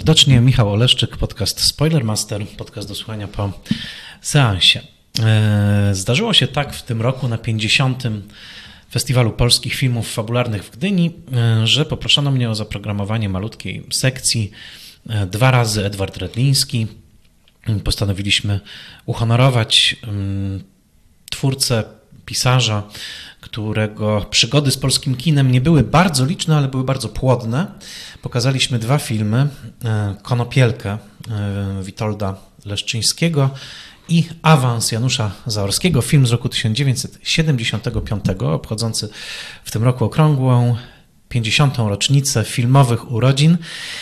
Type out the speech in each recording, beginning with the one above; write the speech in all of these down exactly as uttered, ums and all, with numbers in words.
serdecznie. Michał Oleszczyk, podcast Spoilermaster, podcast do słuchania po seansie. Zdarzyło się tak w tym roku na pięćdziesiątym Festiwalu Polskich Filmów Fabularnych w Gdyni, że poproszono mnie o zaprogramowanie malutkiej sekcji. Dwa razy Edward Redliński. Postanowiliśmy uhonorować twórcę, pisarza, którego przygody z polskim kinem nie były bardzo liczne, ale były bardzo płodne. Pokazaliśmy dwa filmy, Konopielkę Witolda Leszczyńskiego i Awans Janusza Zaorskiego, film z roku tysiąc dziewięćset siedemdziesiątego piątego, obchodzący w tym roku okrągłą pięćdziesiątą rocznicę filmowych urodzin.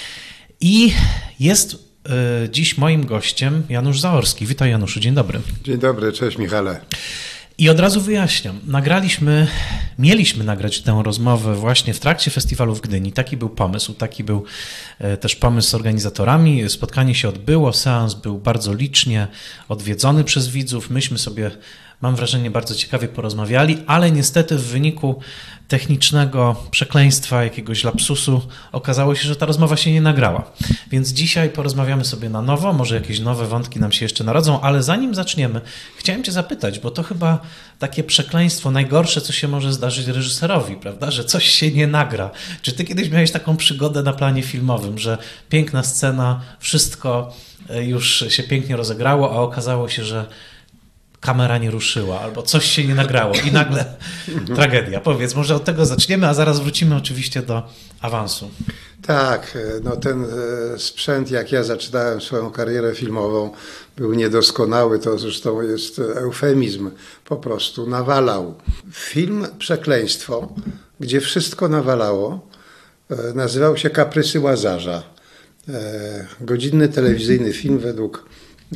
I jest dziś moim gościem Janusz Zaorski. Witaj, Januszu, dzień dobry. Dzień dobry, cześć Michale. I od razu wyjaśniam, nagraliśmy, mieliśmy nagrać tę rozmowę właśnie w trakcie festiwalu w Gdyni. Taki był pomysł, taki był też pomysł z organizatorami. Spotkanie się odbyło, seans był bardzo licznie odwiedzony przez widzów. Myśmy sobie, mam wrażenie, bardzo ciekawie porozmawiali, ale niestety w wyniku technicznego przekleństwa, jakiegoś lapsusu okazało się, że ta rozmowa się nie nagrała. Więc dzisiaj porozmawiamy sobie na nowo, może jakieś nowe wątki nam się jeszcze narodzą, ale zanim zaczniemy, chciałem Cię zapytać, bo to chyba takie przekleństwo najgorsze, co się może zdarzyć reżyserowi, prawda, że coś się nie nagra. Czy Ty kiedyś miałeś taką przygodę na planie filmowym, że piękna scena, wszystko już się pięknie rozegrało, a okazało się, że kamera nie ruszyła, albo coś się nie nagrało i nagle tragedia. Powiedz, może od tego zaczniemy, a zaraz wrócimy oczywiście do awansu. Tak, no ten sprzęt, jak ja zaczynałem swoją karierę filmową, był niedoskonały, to zresztą jest eufemizm, po prostu nawalał. Film Przekleństwo, gdzie wszystko nawalało, nazywał się Kaprysy Łazarza. Godzinny telewizyjny film według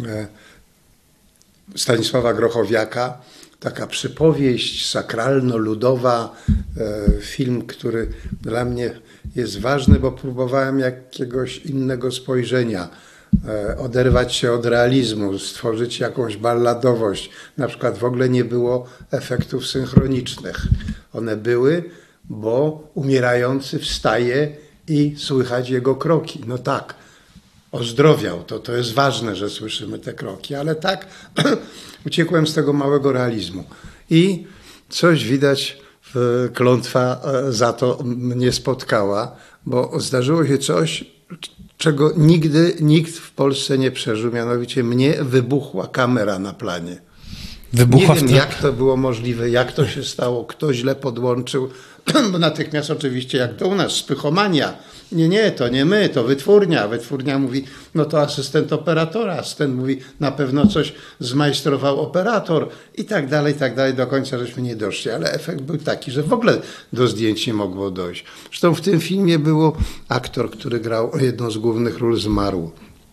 Stanisława Grochowiaka, taka przypowieść sakralno-ludowa, film, który dla mnie jest ważny, bo próbowałem jakiegoś innego spojrzenia, oderwać się od realizmu, stworzyć jakąś balladowość. Na przykład w ogóle nie było efektów synchronicznych. One były, bo umierający wstaje i słychać jego kroki. No tak. Ozdrowiał, to, to jest ważne, że słyszymy te kroki, ale tak uciekłem z tego małego realizmu. I coś widać, klątwa za to mnie spotkała, bo zdarzyło się coś, czego nigdy nikt w Polsce nie przeżył, mianowicie mnie wybuchła kamera na planie. Wybuchła nie wiem, w te... jak to było możliwe, jak to się stało, kto źle podłączył, bo natychmiast oczywiście, jak to u nas, spychomania. Nie, nie, to nie my, to wytwórnia. Wytwórnia mówi, no to asystent operatora. Asystent mówi, na pewno coś zmajstrował operator i tak dalej, i tak dalej. Do końca żeśmy nie doszli, ale efekt był taki, że w ogóle do zdjęć nie mogło dojść. Zresztą w tym filmie było aktor, który grał jedną z głównych ról, zmarł.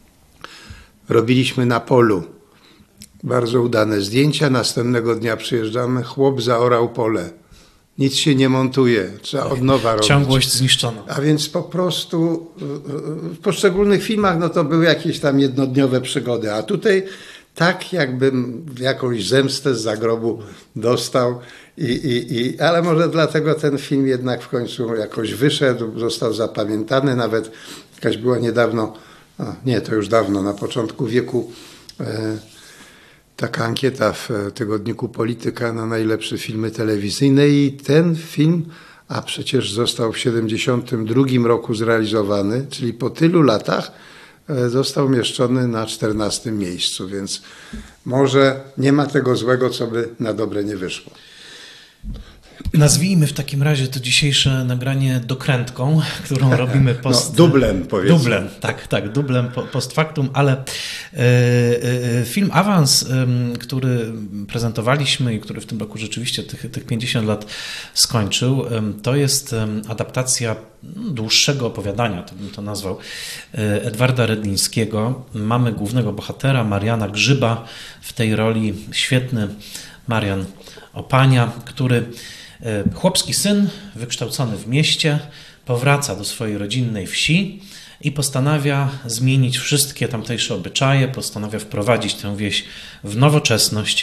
Robiliśmy na polu. Bardzo udane zdjęcia. Następnego dnia przyjeżdżamy, chłop zaorał pole. Nic się nie montuje, trzeba od nowa robić. Ciągłość zniszczona. A więc po prostu w poszczególnych filmach no to były jakieś tam jednodniowe przygody, a tutaj tak jakbym jakąś zemstę z zagrobu dostał, i, i, i, ale może dlatego ten film jednak w końcu jakoś wyszedł, został zapamiętany, nawet jakaś była niedawno, a nie, to już dawno, na początku wieku, e, taka ankieta w tygodniku Polityka na najlepsze filmy telewizyjne i ten film, a przecież został w siedemdziesiątym drugim roku zrealizowany, czyli po tylu latach został umieszczony na czternastym miejscu, więc może nie ma tego złego, co by na dobre nie wyszło. Nazwijmy w takim razie to dzisiejsze nagranie dokrętką, którą robimy post... No, dublem, powiedzmy. Dublem, tak, tak, dublem post factum, ale e, e, film Awans, e, który prezentowaliśmy i który w tym roku rzeczywiście tych, tych pięćdziesiąt lat skończył, e, to jest adaptacja dłuższego opowiadania, to bym to nazwał, e, Edwarda Redlińskiego. Mamy głównego bohatera, Mariana Grzyba, w tej roli świetny Marian Opania, który chłopski syn, wykształcony w mieście, powraca do swojej rodzinnej wsi i postanawia zmienić wszystkie tamtejsze obyczaje, postanawia wprowadzić tę wieś w nowoczesność,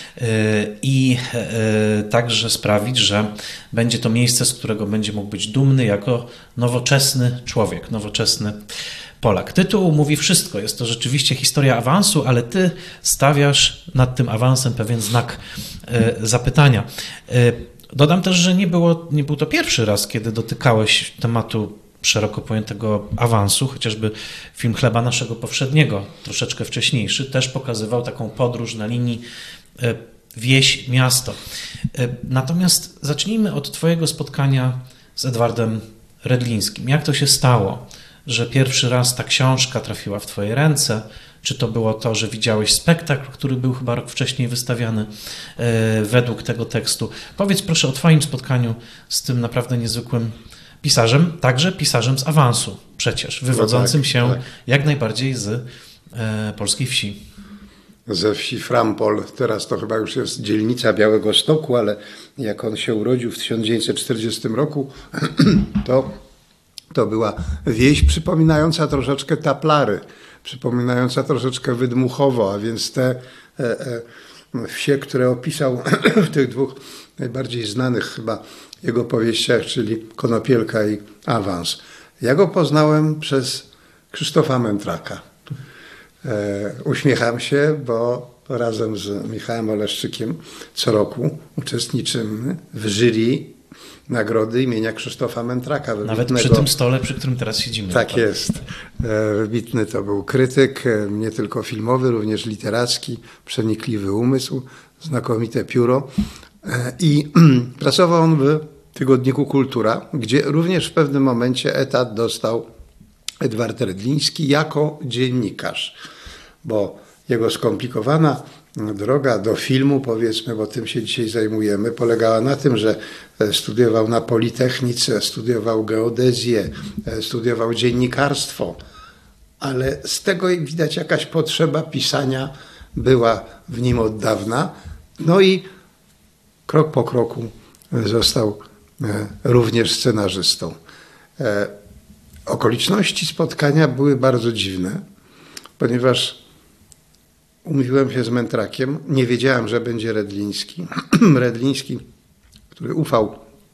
i także sprawić, że będzie to miejsce, z którego będzie mógł być dumny jako nowoczesny człowiek, nowoczesny Polak. Tytuł mówi wszystko. Jest to rzeczywiście historia awansu, ale ty stawiasz nad tym awansem pewien znak zapytania. Dodam też, że nie, było, nie był to pierwszy raz, kiedy dotykałeś tematu szeroko pojętego awansu, chociażby film Chleba naszego powszedniego, troszeczkę wcześniejszy, też pokazywał taką podróż na linii wieś, miasto. Natomiast zacznijmy od twojego spotkania z Edwardem Redlińskim. Jak to się stało, że pierwszy raz ta książka trafiła w twoje ręce? Czy to było to, że widziałeś spektakl, który był chyba rok wcześniej wystawiany według tego tekstu? Powiedz proszę o twoim spotkaniu z tym naprawdę niezwykłym pisarzem, także pisarzem z awansu przecież, wywodzącym no tak, się tak. jak najbardziej z e, polskiej wsi. Ze wsi Frampol, teraz to chyba już jest dzielnica Białegostoku, ale jak on się urodził w tysiąc dziewięćset czterdziestym roku, to, to była wieś przypominająca troszeczkę Taplary, przypominająca troszeczkę Wydmuchowo, a więc te e, e, wsie, które opisał w tych dwóch najbardziej znanych chyba jego powieściach, czyli Konopielka i Awans. Ja go poznałem przez Krzysztofa Mętraka. E, uśmiecham się, bo razem z Michałem Oleszczykiem co roku uczestniczymy w jury nagrody imienia Krzysztofa Mętraka. Nawet przy tym stole, przy którym teraz siedzimy. Tak jest. E, wybitny to był krytyk, e, nie tylko filmowy, również literacki, przenikliwy umysł, znakomite pióro. I pracował on w tygodniku Kultura, gdzie również w pewnym momencie etat dostał Edward Redliński jako dziennikarz, bo jego skomplikowana droga do filmu, powiedzmy, bo tym się dzisiaj zajmujemy, polegała na tym, że studiował na Politechnice, studiował geodezję, studiował dziennikarstwo, ale z tego widać jakaś potrzeba pisania była w nim od dawna. No i krok po kroku został również scenarzystą. Okoliczności spotkania były bardzo dziwne, ponieważ umówiłem się z Mętrakiem, nie wiedziałem, że będzie Redliński. Redliński, który ufał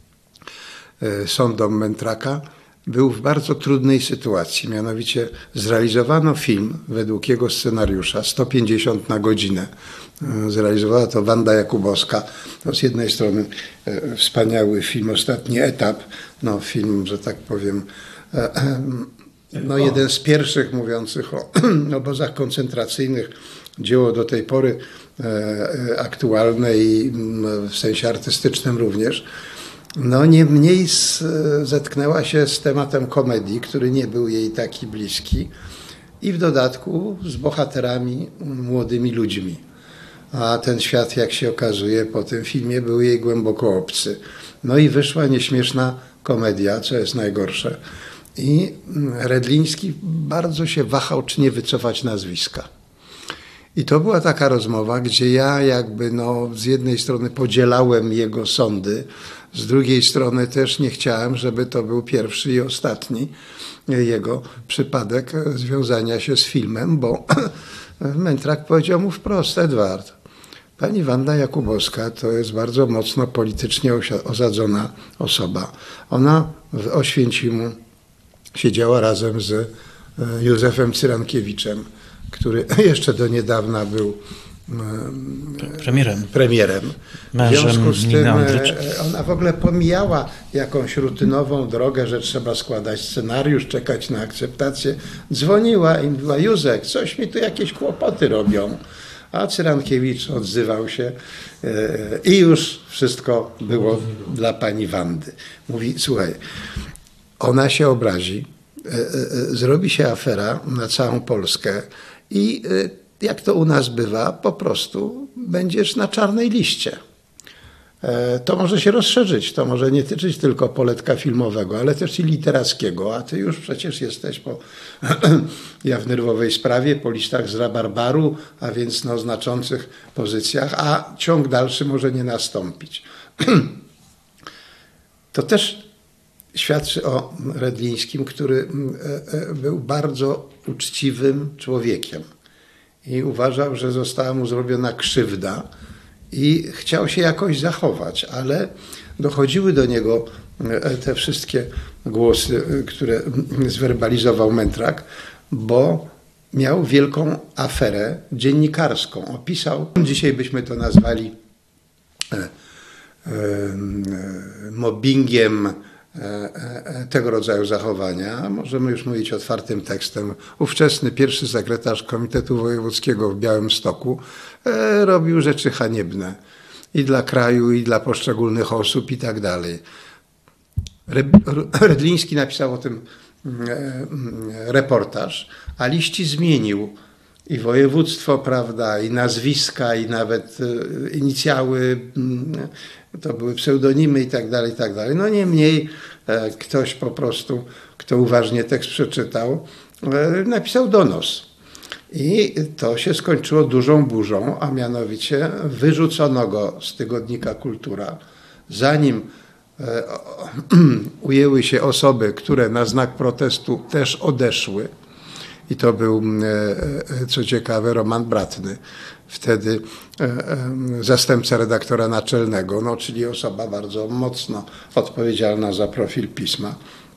sądom Mętraka, był w bardzo trudnej sytuacji. Mianowicie zrealizowano film według jego scenariusza sto pięćdziesiąt na godzinę. Zrealizowała to Wanda Jakubowska. To z jednej strony wspaniały film, Ostatni etap. No, film, że tak powiem, no, jeden z pierwszych mówiących o obozach koncentracyjnych. Dzieło do tej pory aktualne i w sensie artystycznym również. No niemniej z, zetknęła się z tematem komedii, który nie był jej taki bliski i w dodatku z bohaterami młodymi ludźmi. A ten świat, jak się okazuje, po tym filmie był jej głęboko obcy. No i wyszła nieśmieszna komedia, co jest najgorsze. I Redliński bardzo się wahał, czy nie wycofać nazwiska. I to była taka rozmowa, gdzie ja jakby no, z jednej strony podzielałem jego sądy, z drugiej strony też nie chciałem, żeby to był pierwszy i ostatni jego przypadek związania się z filmem, bo Mętrak powiedział mu wprost: Edward, pani Wanda Jakubowska to jest bardzo mocno politycznie osadzona osoba. Ona w Oświęcimu siedziała razem z Józefem Cyrankiewiczem, który jeszcze do niedawna był premierem. premierem. Mężem w związku z tym Niny Andrycz. ona w ogóle pomijała jakąś rutynową drogę, że trzeba składać scenariusz, czekać na akceptację. Dzwoniła i mówiła: Józek, coś mi tu jakieś kłopoty robią. A Cyrankiewicz odzywał się i już wszystko było dla pani Wandy. Mówi: słuchaj, ona się obrazi, zrobi się afera na całą Polskę i jak to u nas bywa, po prostu będziesz na czarnej liście. To może się rozszerzyć, to może nie tyczyć tylko poletka filmowego, ale też i literackiego, a ty już przecież jesteś po ja w nerwowej sprawie, po listach z rabarbaru, a więc no znaczących pozycjach, a ciąg dalszy może nie nastąpić. To też świadczy o Redlińskim, który był bardzo uczciwym człowiekiem i uważał, że została mu zrobiona krzywda i chciał się jakoś zachować, ale dochodziły do niego te wszystkie głosy, które zwerbalizował Mędrak, bo miał wielką aferę dziennikarską. Opisał, dzisiaj byśmy to nazwali e, e, mobbingiem e, tego rodzaju zachowania. Możemy już mówić otwartym tekstem. Ówczesny pierwszy sekretarz Komitetu Wojewódzkiego w Białymstoku e, robił rzeczy haniebne i dla kraju, i dla poszczególnych osób i tak dalej. Redliński napisał o tym reportaż, a Liści zmienił i województwo, prawda, i nazwiska, i nawet inicjały, to były pseudonimy i tak dalej, i tak dalej. No niemniej ktoś po prostu, kto uważnie tekst przeczytał, napisał donos. I to się skończyło dużą burzą, a mianowicie wyrzucono go z tygodnika Kultura, zanim ujęły się osoby, które na znak protestu też odeszły. I to był, co ciekawe, Roman Bratny, wtedy zastępca redaktora naczelnego, no, czyli osoba bardzo mocno odpowiedzialna za profil pisma.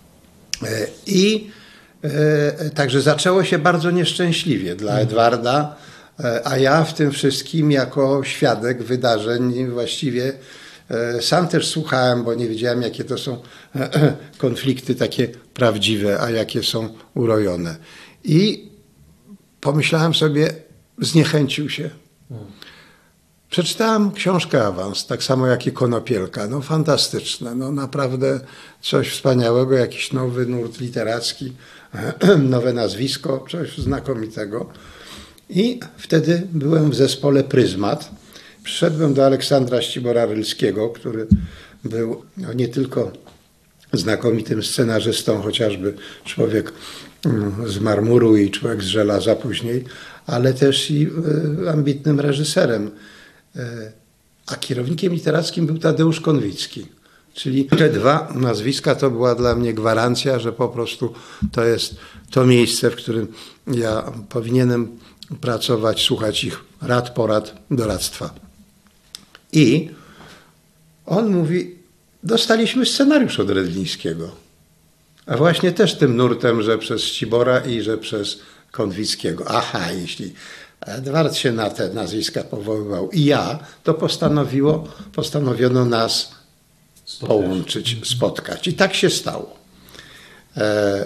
I także zaczęło się bardzo nieszczęśliwie dla Edwarda, a ja w tym wszystkim jako świadek wydarzeń właściwie sam też słuchałem, bo nie wiedziałem, jakie to są konflikty takie prawdziwe, a jakie są urojone. I pomyślałem sobie, zniechęcił się. Przeczytałem książkę Awans, tak samo jak i Konopielka. No fantastyczne, no naprawdę coś wspaniałego, jakiś nowy nurt literacki, nowe nazwisko, coś znakomitego. I wtedy byłem w zespole Pryzmat. Przyszedłem do Aleksandra Ścibora-Rylskiego, który był no, nie tylko znakomitym scenarzystą, chociażby człowiek z marmuru i człowiek z żelaza później, ale też i y, ambitnym reżyserem. Y, a kierownikiem literackim był Tadeusz Konwicki. Czyli te dwa nazwiska to była dla mnie gwarancja, że po prostu to jest to miejsce, w którym ja powinienem pracować, słuchać ich rad, porad, doradztwa. I on mówi, dostaliśmy scenariusz od Redlińskiego. A właśnie też tym nurtem, że przez Ścibora i że przez Konwickiego. Aha, jeśli Edward się na te nazwiska powoływał i ja, to postanowiło, postanowiono nas spotkać. połączyć, spotkać. I tak się stało. E,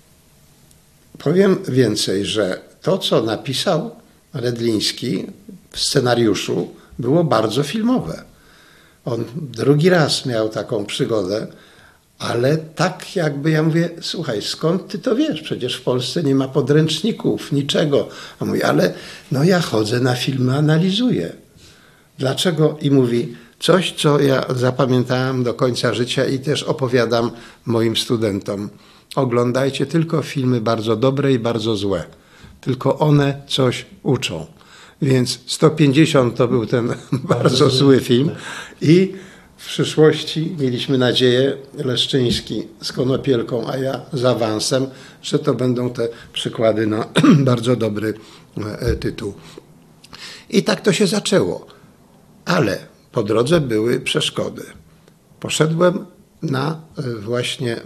powiem więcej, że to, co napisał Redliński w scenariuszu, było bardzo filmowe. On drugi raz miał taką przygodę, ale tak jakby ja mówię, słuchaj, skąd ty to wiesz? Przecież w Polsce nie ma podręczników, niczego. A mówi, ale no ja chodzę na filmy, analizuję. Dlaczego? I mówi, coś, co ja zapamiętałem do końca życia i też opowiadam moim studentom. Oglądajcie tylko filmy bardzo dobre i bardzo złe. Tylko one coś uczą. Więc sto pięćdziesiąt to był ten bardzo zły film i w przyszłości mieliśmy nadzieję, Leszczyński z Konopielką, a ja z Awansem, że to będą te przykłady na bardzo dobry tytuł. I tak to się zaczęło. Ale po drodze były przeszkody. Poszedłem na właśnie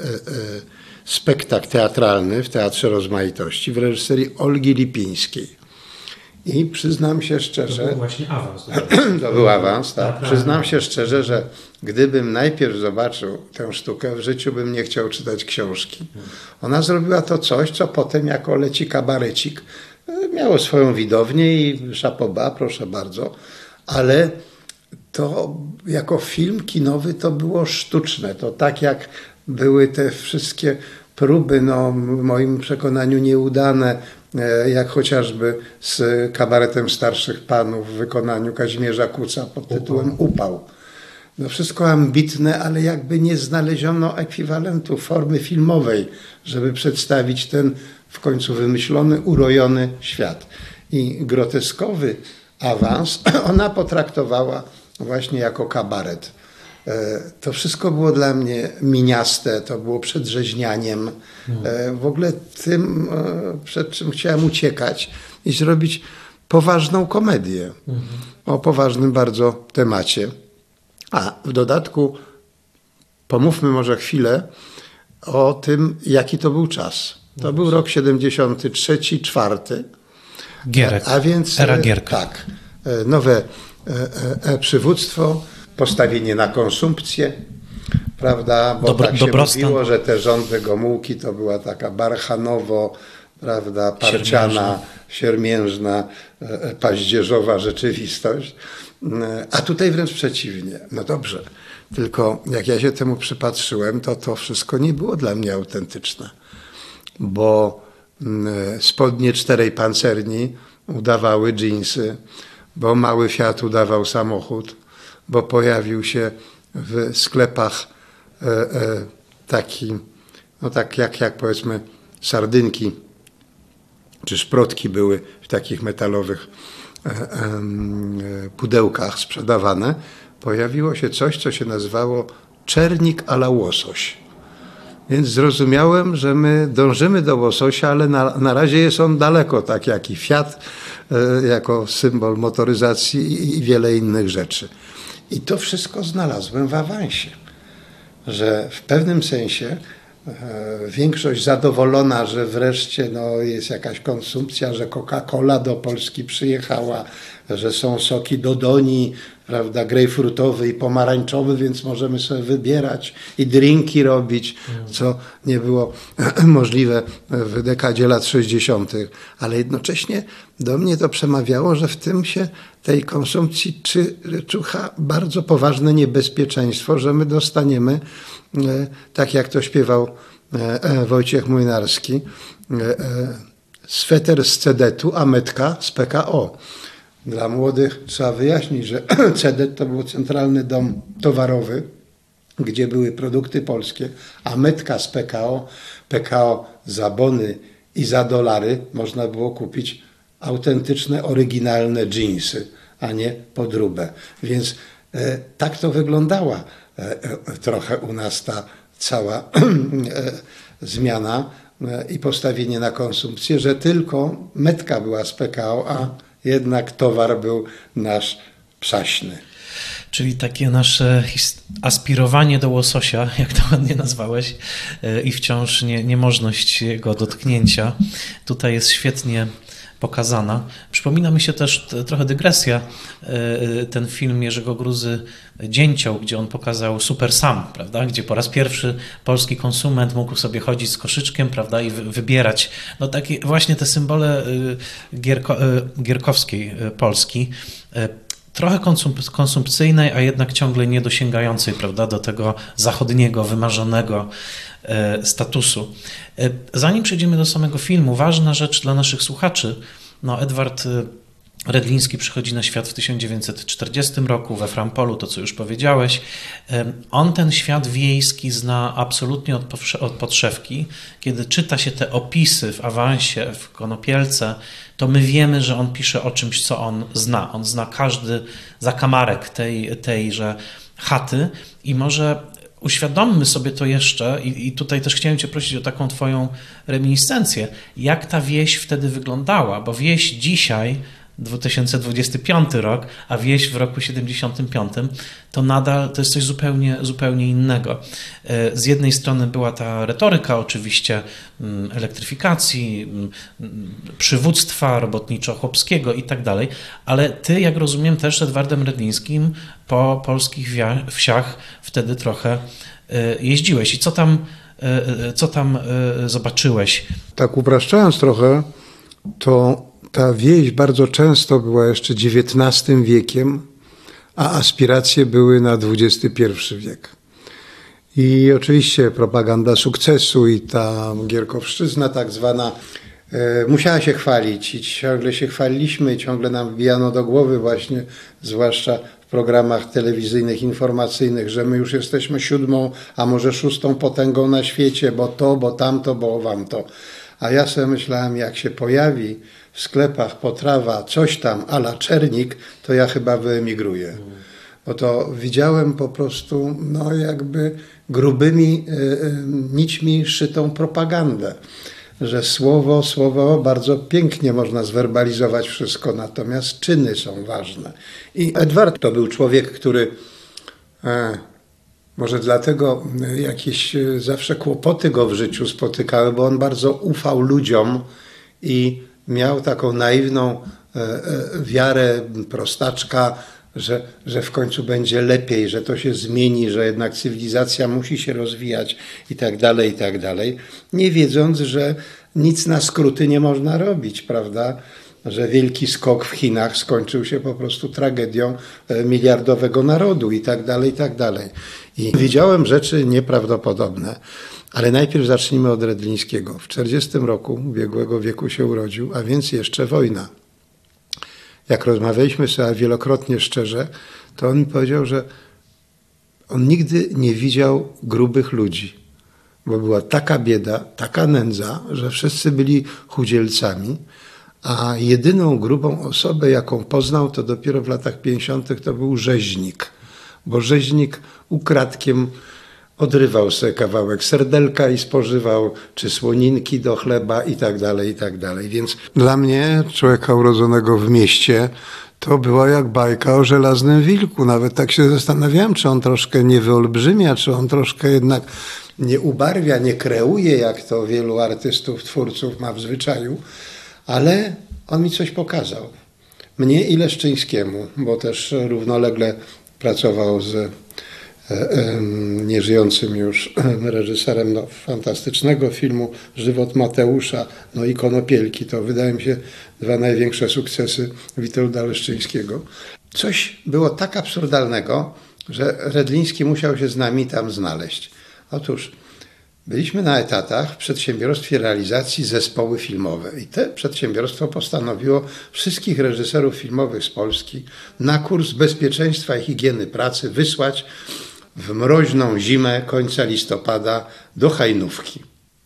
spektakl teatralny w Teatrze Rozmaitości w reżyserii Olgi Lipińskiej. I przyznam się szczerze... To był właśnie awans. To był awans, tak. tak. Przyznam się szczerze, że gdybym najpierw zobaczył tę sztukę, w życiu bym nie chciał czytać książki. Ona zrobiła to coś, co potem jako leci kabarecik miało swoją widownię i szapoba, proszę bardzo, ale to jako film kinowy to było sztuczne. To tak jak były te wszystkie próby, no w moim przekonaniu nieudane, jak chociażby z kabaretem starszych panów w wykonaniu Kazimierza Kuca pod tytułem Upał. No wszystko ambitne, ale jakby nie znaleziono ekwiwalentu formy filmowej, żeby przedstawić ten w końcu wymyślony, urojony świat. I groteskowy awans ona potraktowała właśnie jako kabaret. To wszystko było dla mnie miniaste, to było przedrzeźnianiem. W ogóle tym, przed czym chciałem uciekać i zrobić poważną komedię mhm. o poważnym bardzo temacie. A w dodatku pomówmy może chwilę o tym, jaki to był czas. To był rok siedemdziesiąty trzeci, czwarty. Gierek, a więc, era Gierka. Tak, nowe przywództwo, postawienie na konsumpcję, prawda, bo Dobro, tak się dobrostan. mówiło, że te rządy Gomułki to była taka Barchanowo, prawda, parciana, siermiężna, paździerzowa rzeczywistość, a tutaj wręcz przeciwnie. No dobrze, tylko jak ja się temu przypatrzyłem, to to wszystko nie było dla mnie autentyczne, bo spodnie czterej pancerni udawały dżinsy, bo mały Fiat udawał samochód, bo pojawił się w sklepach e, e, taki, no tak jak, jak powiedzmy sardynki czy szprotki były w takich metalowych e, e, pudełkach sprzedawane, pojawiło się coś, co się nazywało czernik a la łosoś. Więc zrozumiałem, że my dążymy do łososia, ale na, na razie jest on daleko, tak jak i Fiat, e, jako symbol motoryzacji i, i wiele innych rzeczy. I to wszystko znalazłem w awansie, że w pewnym sensie e, większość zadowolona, że wreszcie no, jest jakaś konsumpcja, że Coca-Cola do Polski przyjechała, że są soki Dodoni, prawda, grejpfrutowy i pomarańczowy, więc możemy sobie wybierać i drinki robić, co nie było możliwe w dekadzie lat sześćdziesiątych. Ale jednocześnie do mnie to przemawiało, że w tym się tej konsumpcji czy, czucha bardzo poważne niebezpieczeństwo, że my dostaniemy, tak jak to śpiewał Wojciech Młynarski, sweter z Cedetu, a metka z P K O. Dla młodych trzeba wyjaśnić, że Cedet to był centralny dom towarowy, gdzie były produkty polskie, a metka z P K O, P K O za bony i za dolary można było kupić autentyczne, oryginalne dżinsy, a nie podróbę. Więc e, tak to wyglądała e, e, trochę u nas ta cała e, zmiana e, i postawienie na konsumpcję, że tylko metka była z P K O, a jednak towar był nasz przaśny. Czyli takie nasze aspirowanie do łososia, jak to ładnie nazwałeś, i wciąż nie, niemożność jego dotknięcia, tutaj jest świetnie pokazana. Przypomina mi się też trochę dygresja, ten film Jerzego Gruzy Dzięcioł, gdzie on pokazał Super Sam, prawda? Gdzie po raz pierwszy polski konsument mógł sobie chodzić z koszyczkiem, prawda? I wybierać no takie właśnie te symbole gierko, gierkowskiej Polski, trochę konsump- konsumpcyjnej, a jednak ciągle nie dosięgającej, prawda, do tego zachodniego, wymarzonego e, statusu. E, zanim przejdziemy do samego filmu, ważna rzecz dla naszych słuchaczy. No, Edward Redliński przychodzi na świat w tysiąc dziewięćset czterdziestym roku we Frampolu, to co już powiedziałeś. E, on ten świat wiejski zna absolutnie od, powsze- od podszewki. Kiedy czyta się te opisy w awansie, w Konopielce, to my wiemy, że on pisze o czymś, co on zna. On zna każdy zakamarek tej, tejże chaty i może uświadommy sobie to jeszcze i, i tutaj też chciałem Cię prosić o taką Twoją reminiscencję, jak ta wieś wtedy wyglądała, bo wieś dzisiaj, dwa tysiące dwudziesty piąty rok, a wieś w roku siedemdziesiątym piątym, to nadal to jest coś zupełnie, zupełnie innego. Z jednej strony była ta retoryka oczywiście elektryfikacji, przywództwa robotniczo-chłopskiego i tak dalej, ale Ty, jak rozumiem, też z Edwardem Redlińskim po polskich wsiach wtedy trochę jeździłeś. I co tam, co tam zobaczyłeś? Tak upraszczając trochę, to ta wieś bardzo często była jeszcze dziewiętnastym wiekiem, a aspiracje były na dwudziesty pierwszy wiek. I oczywiście propaganda sukcesu i ta gierkowszczyzna tak zwana e, musiała się chwalić i ciągle się chwaliliśmy i ciągle nam wbijano do głowy właśnie, zwłaszcza w programach telewizyjnych, informacyjnych, że my już jesteśmy siódmą, a może szóstą potęgą na świecie, bo to, bo tamto, bo wamto. A ja sobie myślałem, jak się pojawi w sklepach potrawa coś tam a la Czernik, to ja chyba wyemigruję. Bo to widziałem po prostu no jakby grubymi y, y, nićmi szytą propagandę. że słowo, słowo bardzo pięknie można zwerbalizować wszystko, natomiast czyny są ważne. I Edward to był człowiek, który e, może dlatego jakieś zawsze kłopoty go w życiu spotykały, bo on bardzo ufał ludziom i miał taką naiwną e, e, wiarę prostaczka, że, że w końcu będzie lepiej, że to się zmieni, że jednak cywilizacja musi się rozwijać i tak dalej, i tak dalej, nie wiedząc, że nic na skróty nie można robić, prawda? Że wielki skok w Chinach skończył się po prostu tragedią miliardowego narodu i tak dalej, i tak dalej. I widziałem rzeczy nieprawdopodobne, ale najpierw zacznijmy od Redlińskiego. W czterdziestym roku ubiegłego wieku się urodził, a więc jeszcze wojna. Jak rozmawialiśmy sobie wielokrotnie szczerze, to on mi powiedział, że on nigdy nie widział grubych ludzi, bo była taka bieda, taka nędza, że wszyscy byli chudzielcami, a jedyną grubą osobę, jaką poznał, to dopiero w latach pięćdziesiątych to był rzeźnik, bo rzeźnik ukradkiem odrywał sobie kawałek serdelka i spożywał, czy słoninki do chleba i tak dalej, i tak dalej. Więc dla mnie, człowieka urodzonego w mieście, to była jak bajka o żelaznym wilku. Nawet tak się zastanawiałem, czy on troszkę nie wyolbrzymia, czy on troszkę jednak nie ubarwia, nie kreuje, jak to wielu artystów, twórców ma w zwyczaju, ale on mi coś pokazał. Mnie i Leszczyńskiemu, bo też równolegle pracował z nieżyjącym już reżyserem no, fantastycznego filmu Żywot Mateusza, no i Konopielki. To wydaje mi się dwa największe sukcesy Witolda Leszczyńskiego. Coś było tak absurdalnego, że Redliński musiał się z nami tam znaleźć. Otóż byliśmy na etatach w przedsiębiorstwie realizacji zespoły filmowe i te przedsiębiorstwo postanowiło wszystkich reżyserów filmowych z Polski na kurs bezpieczeństwa i higieny pracy wysłać w mroźną zimę końca listopada do Hajnówki.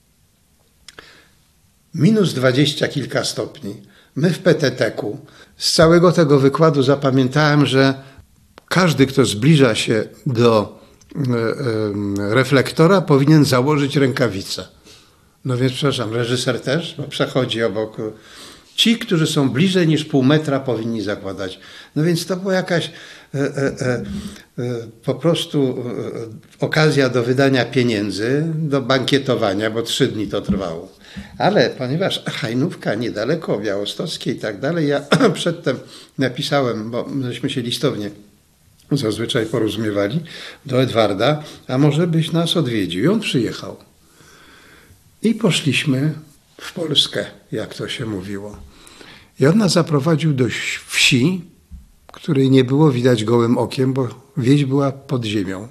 Minus dwadzieścia kilka stopni. My w P T T ku. Z całego tego wykładu zapamiętałem, że każdy, kto zbliża się do reflektora, powinien założyć rękawice. No więc, przepraszam, reżyser też, bo przechodzi obok. Ci, którzy są bliżej niż pół metra, powinni zakładać. No więc to była jakaś e, e, e, po prostu e, okazja do wydania pieniędzy, do bankietowania, bo trzy dni to trwało. Ale ponieważ Hajnówka niedaleko Białostockiej i tak dalej, ja przedtem napisałem, bo żeśmy się listownie zazwyczaj porozumiewali, do Edwarda, a może byś nas odwiedził. I on przyjechał. I poszliśmy w Polskę, jak to się mówiło. I on nas zaprowadził do wsi, której nie było widać gołym okiem, bo wieś była pod ziemią.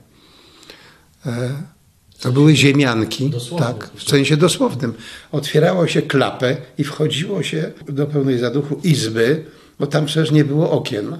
To były ziemianki, Dosłownie. tak, w sensie dosłownym. Otwierało się klapę i wchodziło się do pełnej zaduchu izby, bo tam przecież nie było okien.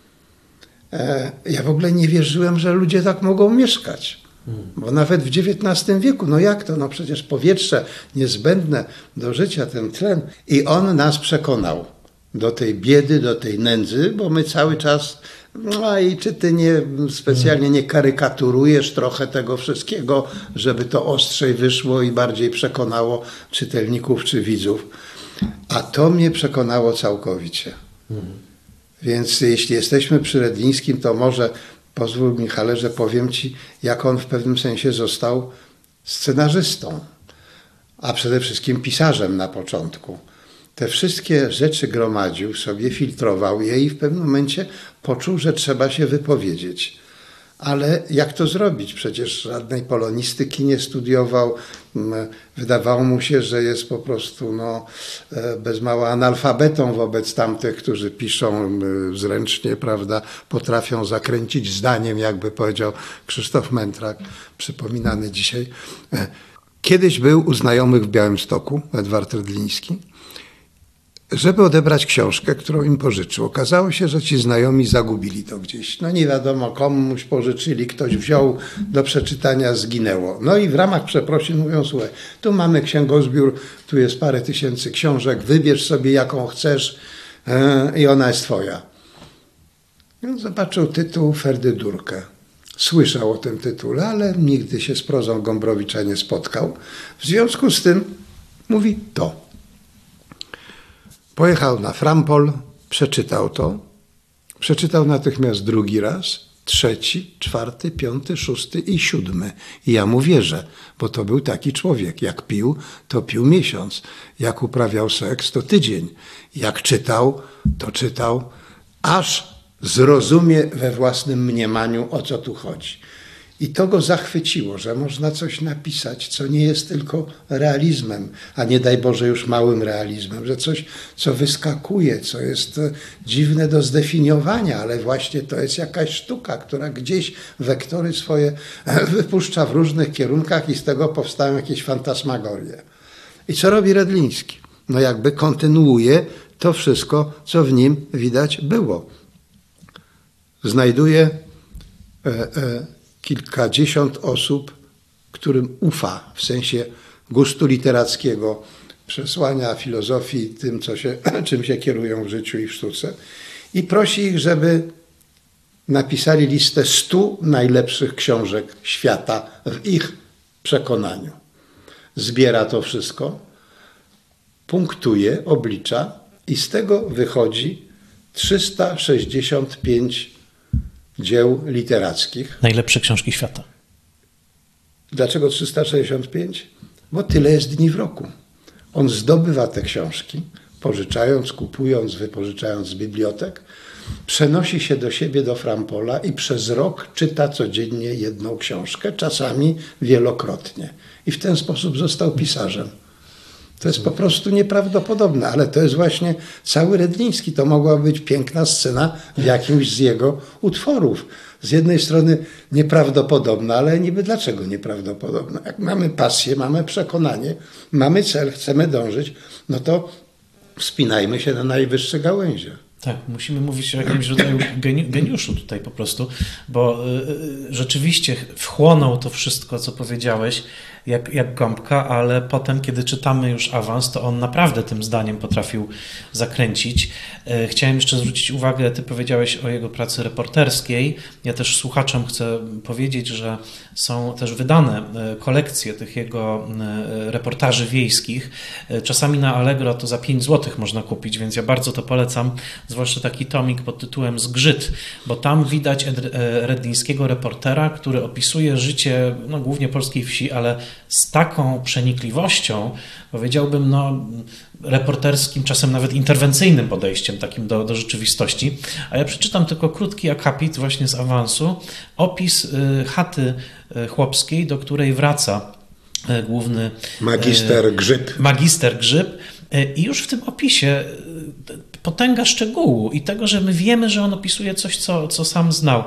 Ja w ogóle nie wierzyłem, że ludzie tak mogą mieszkać. Bo nawet w dziewiętnastym wieku, no jak to? No przecież powietrze niezbędne do życia, ten tlen. I on nas przekonał do tej biedy, do tej nędzy, bo my cały czas, no i czy ty nie specjalnie nie karykaturujesz trochę tego wszystkiego, żeby to ostrzej wyszło i bardziej przekonało czytelników czy widzów. A to mnie przekonało całkowicie. Mhm. Więc jeśli jesteśmy przy Redlińskim, to może pozwól, Michale, że powiem ci, jak on w pewnym sensie został scenarzystą, a przede wszystkim pisarzem na początku. Te wszystkie rzeczy gromadził sobie, filtrował je i w pewnym momencie poczuł, że trzeba się wypowiedzieć. Ale jak to zrobić? Przecież żadnej polonistyki nie studiował. Wydawało mu się, że jest po prostu no, bez mała analfabetą wobec tamtych, którzy piszą zręcznie, prawda, potrafią zakręcić zdaniem, jakby powiedział Krzysztof Mętrak, przypominany dzisiaj. Kiedyś był u znajomych w Białymstoku, Edward Redliński, żeby odebrać książkę, którą im pożyczył. Okazało się, że ci znajomi zagubili to gdzieś. No nie wiadomo, komuś pożyczyli, ktoś wziął do przeczytania, zginęło. No i w ramach przeprosin mówią, słuchaj, tu mamy księgozbiór, tu jest parę tysięcy książek, wybierz sobie jaką chcesz yy, i ona jest twoja. I on zobaczył tytuł Ferdydurkę. Słyszał o tym tytule, ale nigdy się z prozą Gombrowicza nie spotkał. W związku z tym Mówi to. Pojechał na Frampol, przeczytał to, przeczytał natychmiast drugi raz, trzeci, czwarty, piąty, szósty i siódmy. I ja mu wierzę, bo to był taki człowiek. Jak pił, to pił miesiąc. Jak uprawiał seks, to tydzień. Jak czytał, to czytał, aż zrozumie we własnym mniemaniu, o co tu chodzi. I to go zachwyciło, że można coś napisać, co nie jest tylko realizmem, a nie daj Boże już małym realizmem, że coś, co wyskakuje, co jest dziwne do zdefiniowania, ale właśnie to jest jakaś sztuka, która gdzieś wektory swoje wypuszcza w różnych kierunkach i z tego powstają jakieś fantasmagorie. I co robi Redliński? No jakby kontynuuje to wszystko, co w nim widać było. Znajduje e, e, kilkadziesiąt osób, którym ufa w sensie gustu literackiego, przesłania filozofii, tym, co się, czym się kierują w życiu i w sztuce, i prosi ich, żeby napisali listę stu najlepszych książek świata w ich przekonaniu. Zbiera to wszystko, punktuje, oblicza i z tego wychodzi trzysta sześćdziesiąt pięć dzieł literackich. Najlepsze książki świata. Dlaczego trzysta sześćdziesiąt pięć? Bo tyle jest dni w roku. On zdobywa te książki, pożyczając, kupując, wypożyczając z bibliotek, przenosi się do siebie do Frampola i przez rok czyta codziennie jedną książkę, czasami wielokrotnie. I w ten sposób został pisarzem. To jest po prostu nieprawdopodobne, ale to jest właśnie cały Redliński. To mogła być piękna scena w jakimś z jego utworów. Z jednej strony nieprawdopodobna, ale niby dlaczego nieprawdopodobna? Jak mamy pasję, mamy przekonanie, mamy cel, chcemy dążyć, no to wspinajmy się na najwyższe gałęzie. Tak, musimy mówić o jakimś rodzaju geni- geniuszu tutaj po prostu, bo y, rzeczywiście wchłonął to wszystko, co powiedziałeś, jak, jak gąbka, ale potem, kiedy czytamy już awans, to on naprawdę tym zdaniem potrafił zakręcić. Y, chciałem jeszcze zwrócić uwagę, ty powiedziałeś o jego pracy reporterskiej. Ja też słuchaczom chcę powiedzieć, że są też wydane kolekcje tych jego reportaży wiejskich. Czasami na Allegro to za pięć złotych można kupić, więc ja bardzo to polecam, zwłaszcza taki tomik pod tytułem Zgrzyt, bo tam widać redlińskiego reportera, który opisuje życie no, głównie polskiej wsi, ale z taką przenikliwością, powiedziałbym, no, reporterskim, czasem nawet interwencyjnym podejściem takim do, do rzeczywistości. A ja przeczytam tylko krótki akapit właśnie z awansu, opis y, chaty y, chłopskiej, do której wraca y, główny magister Grzyb. Magister Grzyb. I już w tym opisie potęga szczegółu i tego, że my wiemy, że on opisuje coś, co, co sam znał.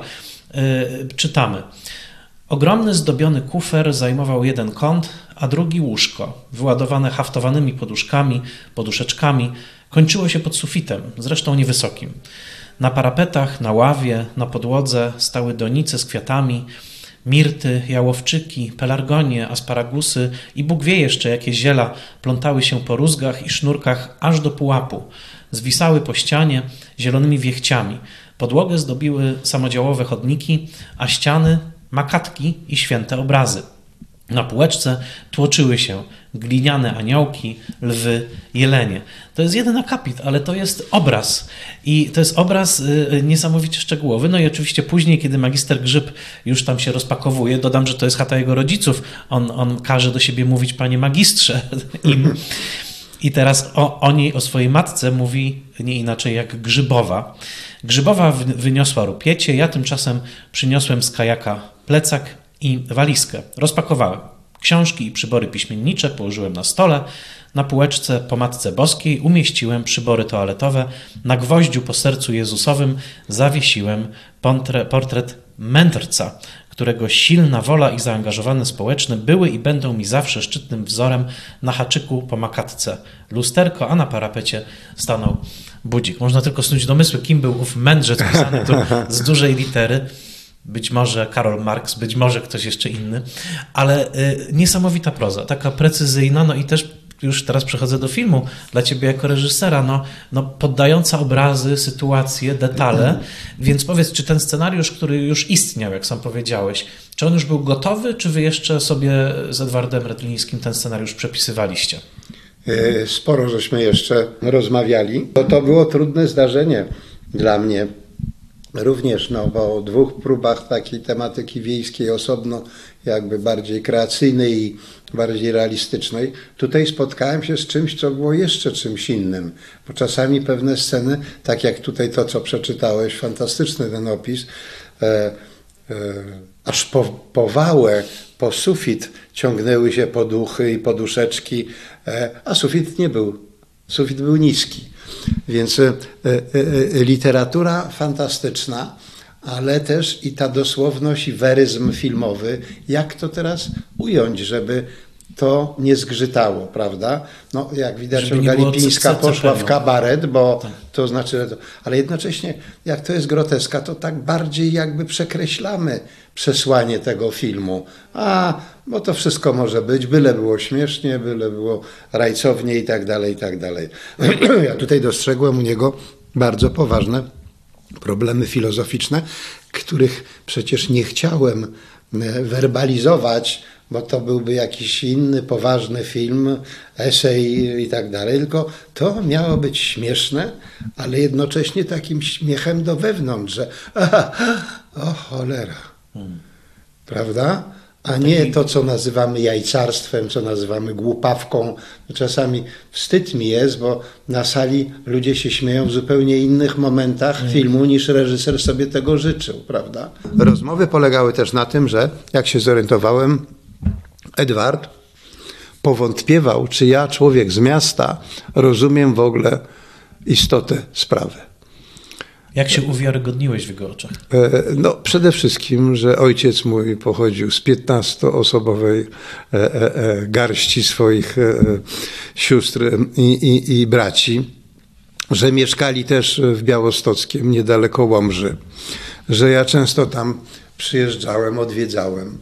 Czytamy. Ogromny zdobiony kufer zajmował jeden kąt, a drugi łóżko, wyładowane haftowanymi poduszkami, poduszeczkami, kończyło się pod sufitem, zresztą niewysokim. Na parapetach, na ławie, na podłodze stały donice z kwiatami, mirty, jałowczyki, pelargonie, asparagusy i Bóg wie jeszcze jakie ziela plątały się po rózgach i sznurkach aż do pułapu. Zwisały po ścianie zielonymi wiechciami. Podłogę zdobiły samodziałowe chodniki, a ściany makatki i święte obrazy. Na półeczce tłoczyły się gliniane aniołki, lwy, jelenie. To jest jeden akapit, ale to jest obraz. I to jest obraz y, niesamowicie szczegółowy. No i oczywiście później, kiedy magister Grzyb już tam się rozpakowuje, dodam, że to jest chata jego rodziców. On, on każe do siebie mówić panie magistrze. Im. I teraz o, o niej, o swojej matce mówi nie inaczej jak Grzybowa. Grzybowa wyniosła rupiecie, ja tymczasem przyniosłem z kajaka plecak i walizkę. Rozpakowałem. Książki i przybory piśmiennicze położyłem na stole. Na półeczce po Matce Boskiej umieściłem przybory toaletowe. Na gwoździu po sercu Jezusowym zawiesiłem portret mędrca, którego silna wola i zaangażowanie społeczne były i będą mi zawsze szczytnym wzorem. Na haczyku po makatce lusterko, a na parapecie stanął budzik. Można tylko snuć domysły, kim był ów mędrzec pisany tu z dużej litery. Być może Karol Marx, być może ktoś jeszcze inny, ale y, niesamowita proza, taka precyzyjna, no i też już teraz przechodzę do filmu, dla ciebie jako reżysera, no, no poddająca obrazy, sytuacje, detale, więc powiedz, czy ten scenariusz, który już istniał, jak sam powiedziałeś, czy on już był gotowy, czy wy jeszcze sobie z Edwardem Redlińskim ten scenariusz przepisywaliście? sporo żeśmy jeszcze rozmawiali. To, to było trudne zdarzenie dla mnie również, no, po dwóch próbach takiej tematyki wiejskiej osobno, jakby bardziej kreacyjnej i bardziej realistycznej. Tutaj spotkałem się z czymś, co było jeszcze czymś innym, bo czasami pewne sceny, tak jak tutaj to, co przeczytałeś, fantastyczny ten opis, e, e, aż po, po wałę, po sufit ciągnęły się poduchy i poduszeczki, e, a sufit nie był, sufit był niski. Więc e, e, literatura fantastyczna, ale też i ta dosłowność i weryzm filmowy, jak to teraz ująć, żeby to nie zgrzytało, prawda? No, jak widać, Olga Lipińska poszła w kabaret, bo tak. To znaczy, że to, ale jednocześnie, jak to jest groteska, to tak bardziej jakby przekreślamy przesłanie tego filmu. A, bo to wszystko może być, byle było śmiesznie, byle było rajcownie i tak dalej, i tak dalej. Ja tutaj dostrzegłem u niego bardzo poważne problemy filozoficzne, których przecież nie chciałem werbalizować, bo to byłby jakiś inny, poważny film, esej i tak dalej, tylko to miało być śmieszne, ale jednocześnie takim śmiechem do wewnątrz, że aha, o cholera, hmm. prawda? A nie to, co nazywamy jajcarstwem, co nazywamy głupawką. Czasami wstyd mi jest, bo na sali ludzie się śmieją w zupełnie innych momentach hmm. filmu, niż reżyser sobie tego życzył, prawda? Rozmowy polegały też na tym, że jak się zorientowałem, Edward powątpiewał, czy ja, człowiek z miasta, rozumiem w ogóle istotę sprawy. Jak się uwiarygodniłeś w jego oczach? No, przede wszystkim, że ojciec mój pochodził z piętnastoosobowej garści swoich sióstr i, i, i braci, że mieszkali też w Białostockiem, niedaleko Łomży, że ja często tam przyjeżdżałem, odwiedzałem,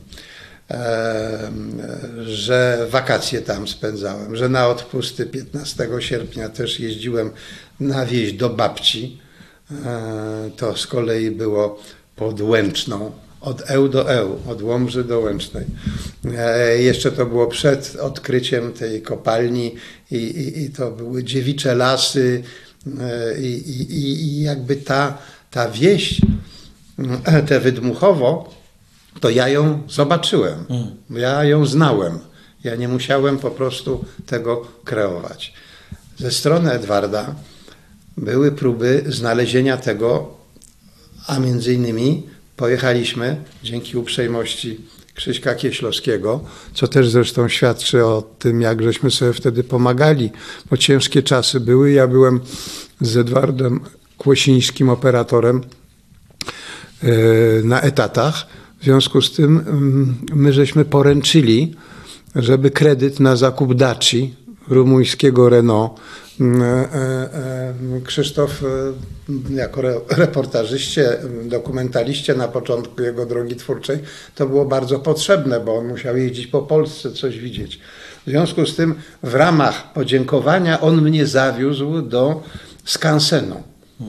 że wakacje tam spędzałem, że na odpusty piętnastego sierpnia też jeździłem na wieś do babci. To z kolei było pod Łęczną, od Eł do Eł, od Łomży do Łęcznej. Jeszcze to było przed odkryciem tej kopalni i, i, i to były dziewicze lasy i, i, i jakby ta, ta wieś, te Wydmuchowo, to ja ją zobaczyłem, ja ją znałem. Ja nie musiałem po prostu tego kreować. Ze strony Edwarda były próby znalezienia tego, a między innymi pojechaliśmy dzięki uprzejmości Krzyśka Kieślowskiego, co też zresztą świadczy o tym, jak żeśmy sobie wtedy pomagali, bo ciężkie czasy były. Ja byłem z Edwardem Kłosińskim operatorem na etatach. W związku z tym my żeśmy poręczyli, żeby kredyt na zakup Daci, rumuńskiego Renault, Krzysztof jako reportażyście, dokumentaliście na początku jego drogi twórczej, to było bardzo potrzebne, bo on musiał jeździć po Polsce, coś widzieć. W związku z tym w ramach podziękowania on mnie zawiózł do skansenu,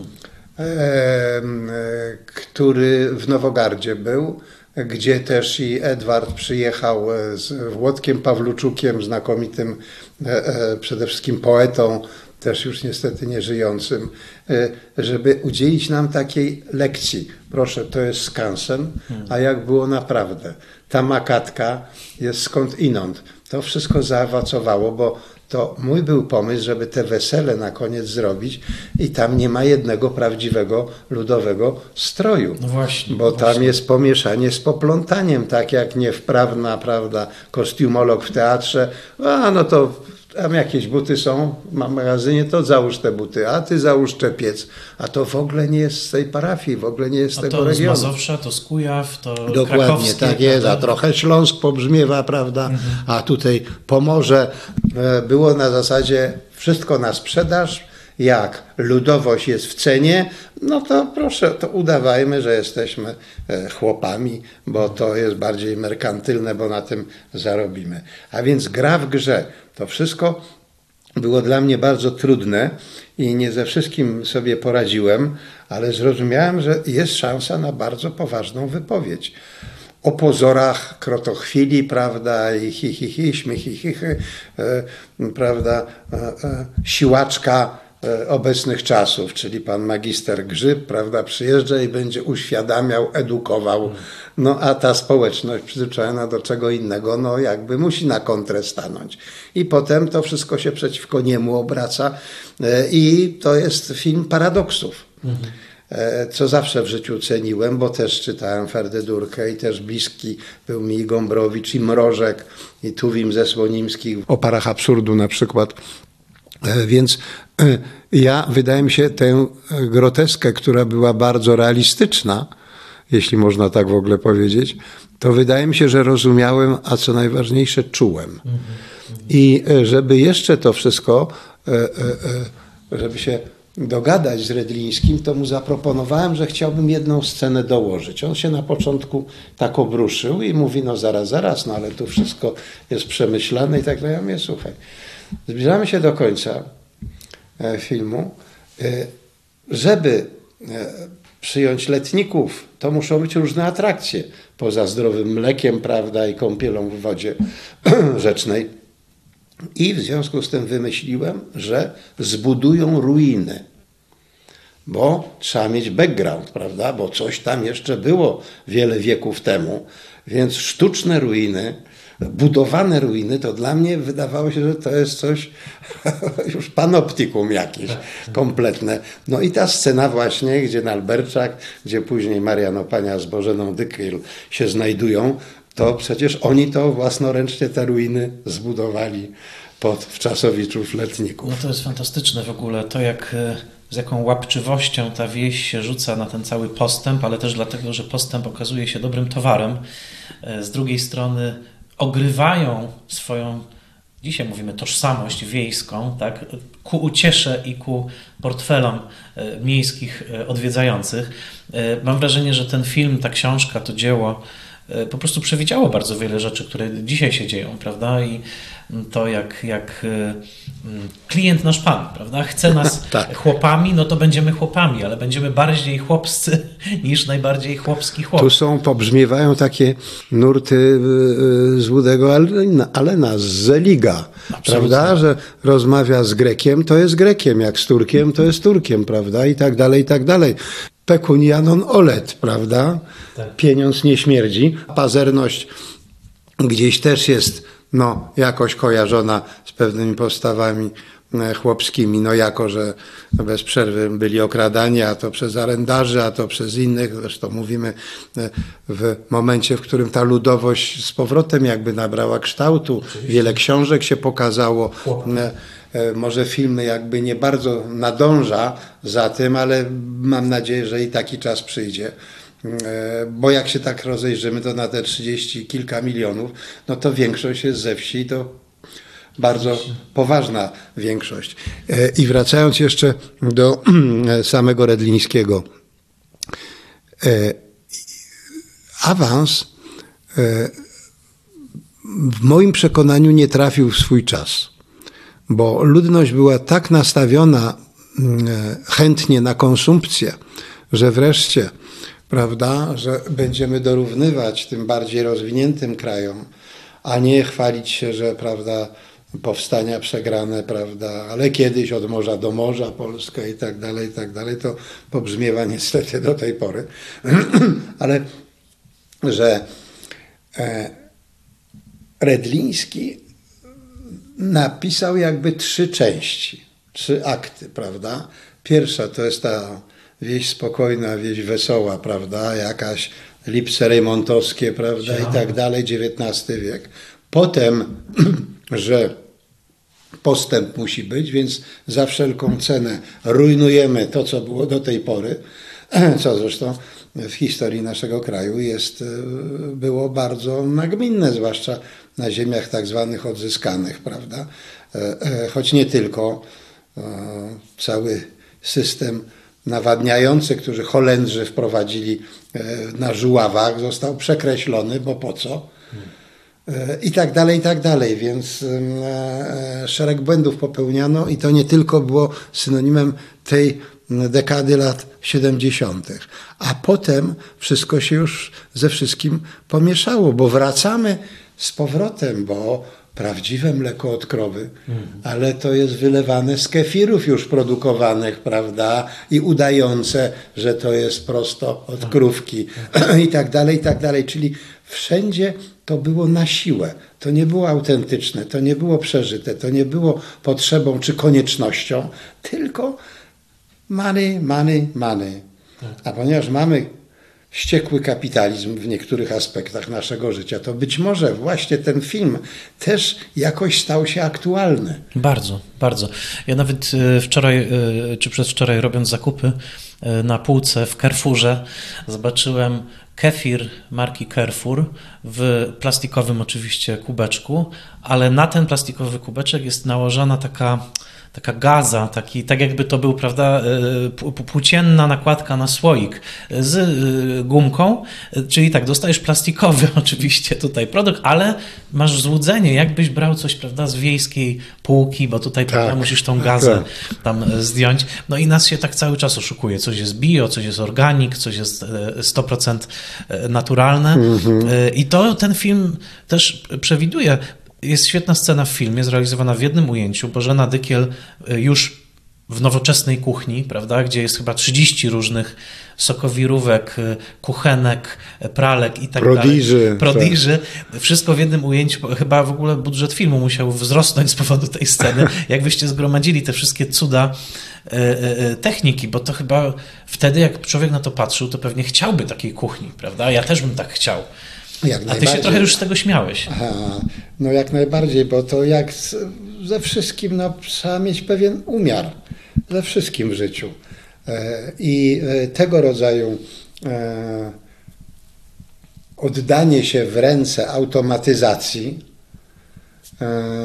który w Nowogardzie był, gdzie też i Edward przyjechał z Włodkiem Pawluczukiem, znakomitym przede wszystkim poetą, też już niestety nieżyjącym, żeby udzielić nam takiej lekcji. Proszę, to jest skansen, a jak było naprawdę? Ta makatka jest skąd inąd. To wszystko zaawansowało, bo to mój był pomysł, żeby te wesele na koniec zrobić i tam nie ma jednego prawdziwego ludowego stroju. No właśnie, bo właśnie. Tam jest pomieszanie z poplątaniem, tak jak niewprawna, prawda, kostiumolog w teatrze, a no to tam jakieś buty są w magazynie, to załóż te buty, a ty załóż czepiec, a to w ogóle nie jest z tej parafii, w ogóle nie jest z a tego to regionu. To z Mazowsza, to z Kujaw, to dokładnie, krakowskie. tak jest, a trochę Śląsk pobrzmiewa, prawda, mhm. a tutaj Pomorze było na zasadzie wszystko na sprzedaż, jak ludowość jest w cenie, no to proszę, to udawajmy, że jesteśmy chłopami, bo to jest bardziej merkantylne, bo na tym zarobimy. A więc gra w grze. To wszystko było dla mnie bardzo trudne i nie ze wszystkim sobie poradziłem, ale zrozumiałem, że jest szansa na bardzo poważną wypowiedź. o pozorach krotochwili, prawda, i hi, hi, hi, śmiech, hi, hi, hi, e, prawda, e, e, siłaczka e, obecnych czasów, czyli pan magister Grzyb, prawda, przyjeżdża i będzie uświadamiał, edukował, no a ta społeczność przyzwyczajona do czego innego, no jakby musi na kontrę stanąć. I potem to wszystko się przeciwko niemu obraca e, i to jest film paradoksów. Mhm. Co zawsze w życiu ceniłem, bo też czytałem Ferdydurkę i też bliski był mi i Gombrowicz, i Mrożek, i Tuwim ze Słonimskich, o parach absurdu na przykład. Więc ja, wydaje mi się, tę groteskę, która była bardzo realistyczna, jeśli można tak w ogóle powiedzieć, to wydaje mi się, że rozumiałem, a co najważniejsze czułem. I żeby jeszcze to wszystko, żeby się dogadać z Redlińskim, to mu zaproponowałem, że chciałbym jedną scenę dołożyć. On się na początku tak obruszył i mówi, no zaraz, zaraz, no ale tu wszystko jest przemyślane i tak dalej. Ja mówię, słuchaj, zbliżamy się do końca filmu. Żeby przyjąć letników, to muszą być różne atrakcje. Poza zdrowym mlekiem, prawda, i kąpielą w wodzie rzecznej. I w związku z tym wymyśliłem, że zbudują ruiny, bo trzeba mieć background, prawda, bo coś tam jeszcze było wiele wieków temu, więc sztuczne ruiny, budowane ruiny, to dla mnie wydawało się, że to jest coś już panoptikum jakieś kompletne. No i ta scena właśnie, gdzie Nalberczak, gdzie później Marian Opania z Bożeną Dykyl się znajdują, to przecież oni to własnoręcznie te ruiny zbudowali pod Wczasowiczów letników. No to jest fantastyczne w ogóle, to jak, z jaką łapczywością ta wieś się rzuca na ten cały postęp, ale też dlatego, że postęp okazuje się dobrym towarem. Z drugiej strony ogrywają swoją, dzisiaj mówimy, tożsamość wiejską, tak, ku uciesze i ku portfelom miejskich odwiedzających. Mam wrażenie, że ten film, ta książka, to dzieło po prostu przewidziało bardzo wiele rzeczy, które dzisiaj się dzieją, prawda? I to jak, jak klient nasz pan, prawda? Chce nas tak. chłopami, no to będziemy chłopami, ale będziemy bardziej chłopscy niż najbardziej chłopski chłop. Tu są, pobrzmiewają takie nurty z Woody'ego Allena, z Zeliga, prawda? Że rozmawia z Grekiem, to jest Grekiem, jak z Turkiem, to jest Turkiem, prawda? I tak dalej, i tak dalej. Pecunia non olet, prawda? Tak. Pieniądz nie śmierdzi. Pazerność gdzieś też jest no, jakoś kojarzona z pewnymi postawami chłopskimi, no jako, że bez przerwy byli okradani, a to przez arendarzy, a to przez innych. Zresztą mówimy w momencie, w którym ta ludowość z powrotem jakby nabrała kształtu. Oczywiście. Wiele książek się pokazało. Chłopy. Może film jakby nie bardzo nadąża za tym, ale mam nadzieję, że i taki czas przyjdzie. Bo jak się tak rozejrzymy, to na te trzydzieści kilka milionów, no to większość jest ze wsi, to bardzo poważna większość. I wracając jeszcze do samego Redlińskiego. Awans w moim przekonaniu nie trafił w swój czas, bo ludność była tak nastawiona chętnie na konsumpcję, że wreszcie, prawda, że będziemy dorównywać tym bardziej rozwiniętym krajom, a nie chwalić się, że, prawda, powstania przegrane, prawda, ale kiedyś od morza do morza Polska i tak dalej, i tak dalej, to pobrzmiewa niestety do tej pory, ale że e, Redliński napisał jakby trzy części, trzy akty, prawda. Pierwsza to jest ta wieś spokojna, wieś wesoła, prawda, jakaś lipce rejmontowskie, prawda, i tak dalej, dziewiętnasty wiek. Potem, że postęp musi być, więc za wszelką cenę rujnujemy to, co było do tej pory, co zresztą w historii naszego kraju jest, było bardzo nagminne, zwłaszcza na ziemiach tak zwanych odzyskanych, prawda, choć nie tylko. Cały system nawadniający, który Holendrzy wprowadzili na Żuławach, został przekreślony, bo po co? I tak dalej, i tak dalej. Więc szereg błędów popełniano i to nie tylko było synonimem tej dekady lat siedemdziesiątych. A potem wszystko się już ze wszystkim pomieszało, bo wracamy z powrotem, bo prawdziwe mleko od krowy, mhm. ale to jest wylewane z kefirów już produkowanych, prawda, i udające, że to jest prosto od krówki i tak dalej, i tak dalej. Czyli wszędzie to było na siłę. To nie było autentyczne, to nie było przeżyte, to nie było potrzebą czy koniecznością, tylko money, money, money. A ponieważ mamy wściekły kapitalizm w niektórych aspektach naszego życia, to być może właśnie ten film też jakoś stał się aktualny. Bardzo, bardzo. Ja nawet wczoraj, czy przedwczoraj robiąc zakupy na półce w Carrefourze zobaczyłem kefir marki Carrefour w plastikowym oczywiście kubeczku, ale na ten plastikowy kubeczek jest nałożona taka taka gaza, taki, tak jakby to był, prawda, płócienna nakładka na słoik z gumką, czyli tak, dostajesz plastikowy oczywiście tutaj produkt, ale masz złudzenie, jakbyś brał coś, prawda, z wiejskiej półki, bo tutaj, tak, prawda, musisz tą gazę tak. tam zdjąć. No i nas się tak cały czas oszukuje. Coś jest bio, coś jest organik, coś jest sto procent naturalne. Mhm. I to ten film też przewiduje. Jest świetna scena w filmie, zrealizowana w jednym ujęciu. Bożena Dykiel już w nowoczesnej kuchni, prawda, gdzie jest chyba trzydzieści różnych sokowirówek, kuchenek, pralek i tak Prodiży, dalej. Prodiży. Tak. Wszystko w jednym ujęciu. Chyba w ogóle budżet filmu musiał wzrosnąć z powodu tej sceny. Jakbyście zgromadzili te wszystkie cuda techniki, bo to chyba wtedy, jak człowiek na to patrzył, to pewnie chciałby takiej kuchni, prawda? Ja też bym tak chciał. Jak A ty się trochę już z tego śmiałeś. Aha, no jak najbardziej, bo to jak z, ze wszystkim, no, trzeba mieć pewien umiar. Ze wszystkim w życiu. E, I e, tego rodzaju e, oddanie się w ręce automatyzacji e,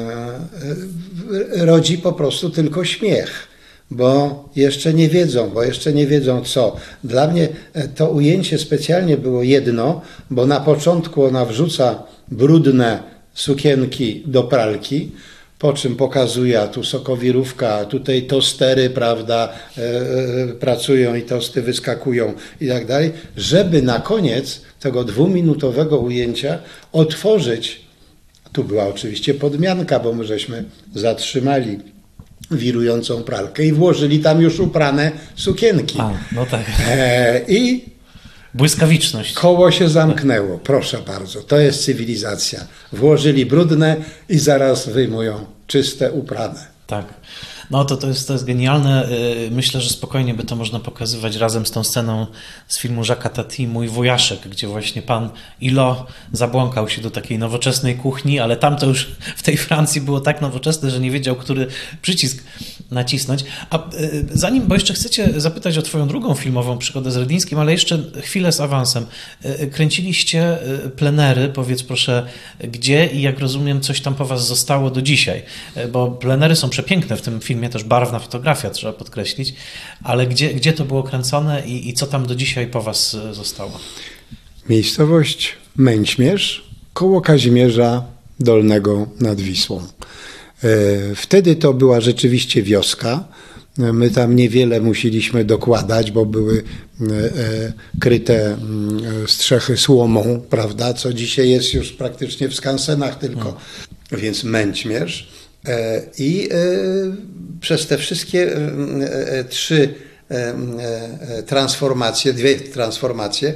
e, rodzi po prostu tylko śmiech. Bo jeszcze nie wiedzą, bo jeszcze nie wiedzą co. Dla mnie to ujęcie specjalnie było jedno, bo na początku ona wrzuca brudne sukienki do pralki, po czym pokazuje, a tu sokowirówka, a tutaj tostery, prawda, e, e, pracują i tosty wyskakują i tak dalej, żeby na koniec tego dwuminutowego ujęcia otworzyć, tu była oczywiście podmianka, bo my żeśmy zatrzymali wirującą pralkę i włożyli tam już uprane sukienki. A, no tak. E, I błyskawiczność. Koło się zamknęło. Proszę bardzo, to jest cywilizacja. Włożyli brudne i zaraz wyjmują czyste, uprane. Tak. No to, to, jest, to jest genialne. Myślę, że spokojnie by to można pokazywać razem z tą sceną z filmu Jacques'a Tati, Mój wujaszek, gdzie właśnie pan Ilo zabłąkał się do takiej nowoczesnej kuchni, ale tam to już w tej Francji było tak nowoczesne, że nie wiedział, który przycisk nacisnąć. A zanim, bo jeszcze chcecie zapytać o twoją drugą filmową przygodę z Rydińskim, ale jeszcze chwilę z awansem. Kręciliście plenery, powiedz proszę, gdzie i jak rozumiem, coś tam po was zostało do dzisiaj, bo plenery są przepiękne w tym filmie, też barwna fotografia, trzeba podkreślić, ale gdzie, gdzie to było kręcone i, i co tam do dzisiaj po was zostało? Miejscowość Męćmierz, koło Kazimierza Dolnego nad Wisłą. Wtedy to była rzeczywiście wioska. My tam niewiele musieliśmy dokładać, bo były kryte strzechy słomą, prawda, co dzisiaj jest już praktycznie w skansenach tylko. Hmm. Więc Męćmierz. I przez te wszystkie trzy transformacje, dwie transformacje,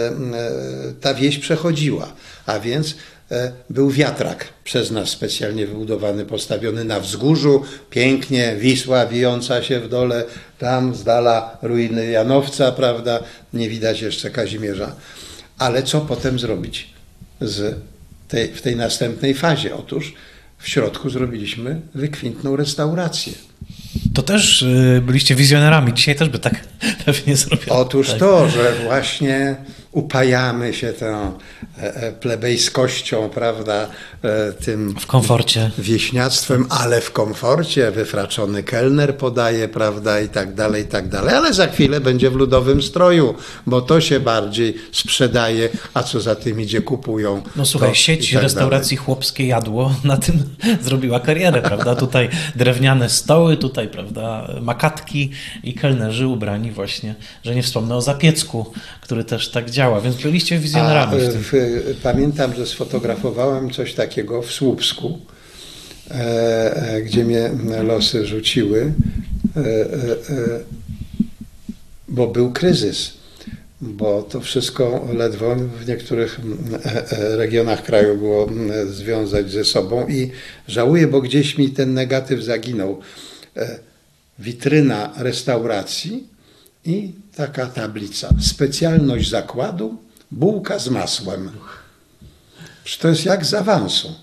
ta wieś przechodziła. A więc był wiatrak przez nas specjalnie wybudowany, postawiony na wzgórzu, pięknie, Wisła wijąca się w dole, tam z dala ruiny Janowca, prawda, nie widać jeszcze Kazimierza. Ale co potem zrobić z tej, w tej następnej fazie? Otóż w środku zrobiliśmy wykwintną restaurację. To też byliście wizjonerami. Dzisiaj też by tak pewnie zrobiono. Otóż tak. to, że właśnie upajamy się tą plebejskością, prawda, tym w komforcie, wieśniactwem, ale w komforcie, wyfraczony kelner podaje, prawda, i tak dalej, i tak dalej, ale za chwilę będzie w ludowym stroju, bo to się bardziej sprzedaje, a co za tym idzie, kupują. No słuchaj, sieć tak restauracji dalej. Chłopskie Jadło na tym zrobiła karierę, prawda, tutaj drewniane stoły, tutaj, prawda, makatki i kelnerzy ubrani właśnie, że nie wspomnę o Zapiecku, który też tak działa, więc byliście wizjonerami. A, w, pamiętam, że sfotografowałem coś takiego w Słupsku, e, gdzie mnie losy rzuciły, e, e, bo był kryzys, bo to wszystko ledwo w niektórych regionach kraju było związać ze sobą i żałuję, bo gdzieś mi ten negatyw zaginął. E, witryna restauracji i taka tablica. Specjalność zakładu, bułka z masłem. Przecież to jest jak z awansu.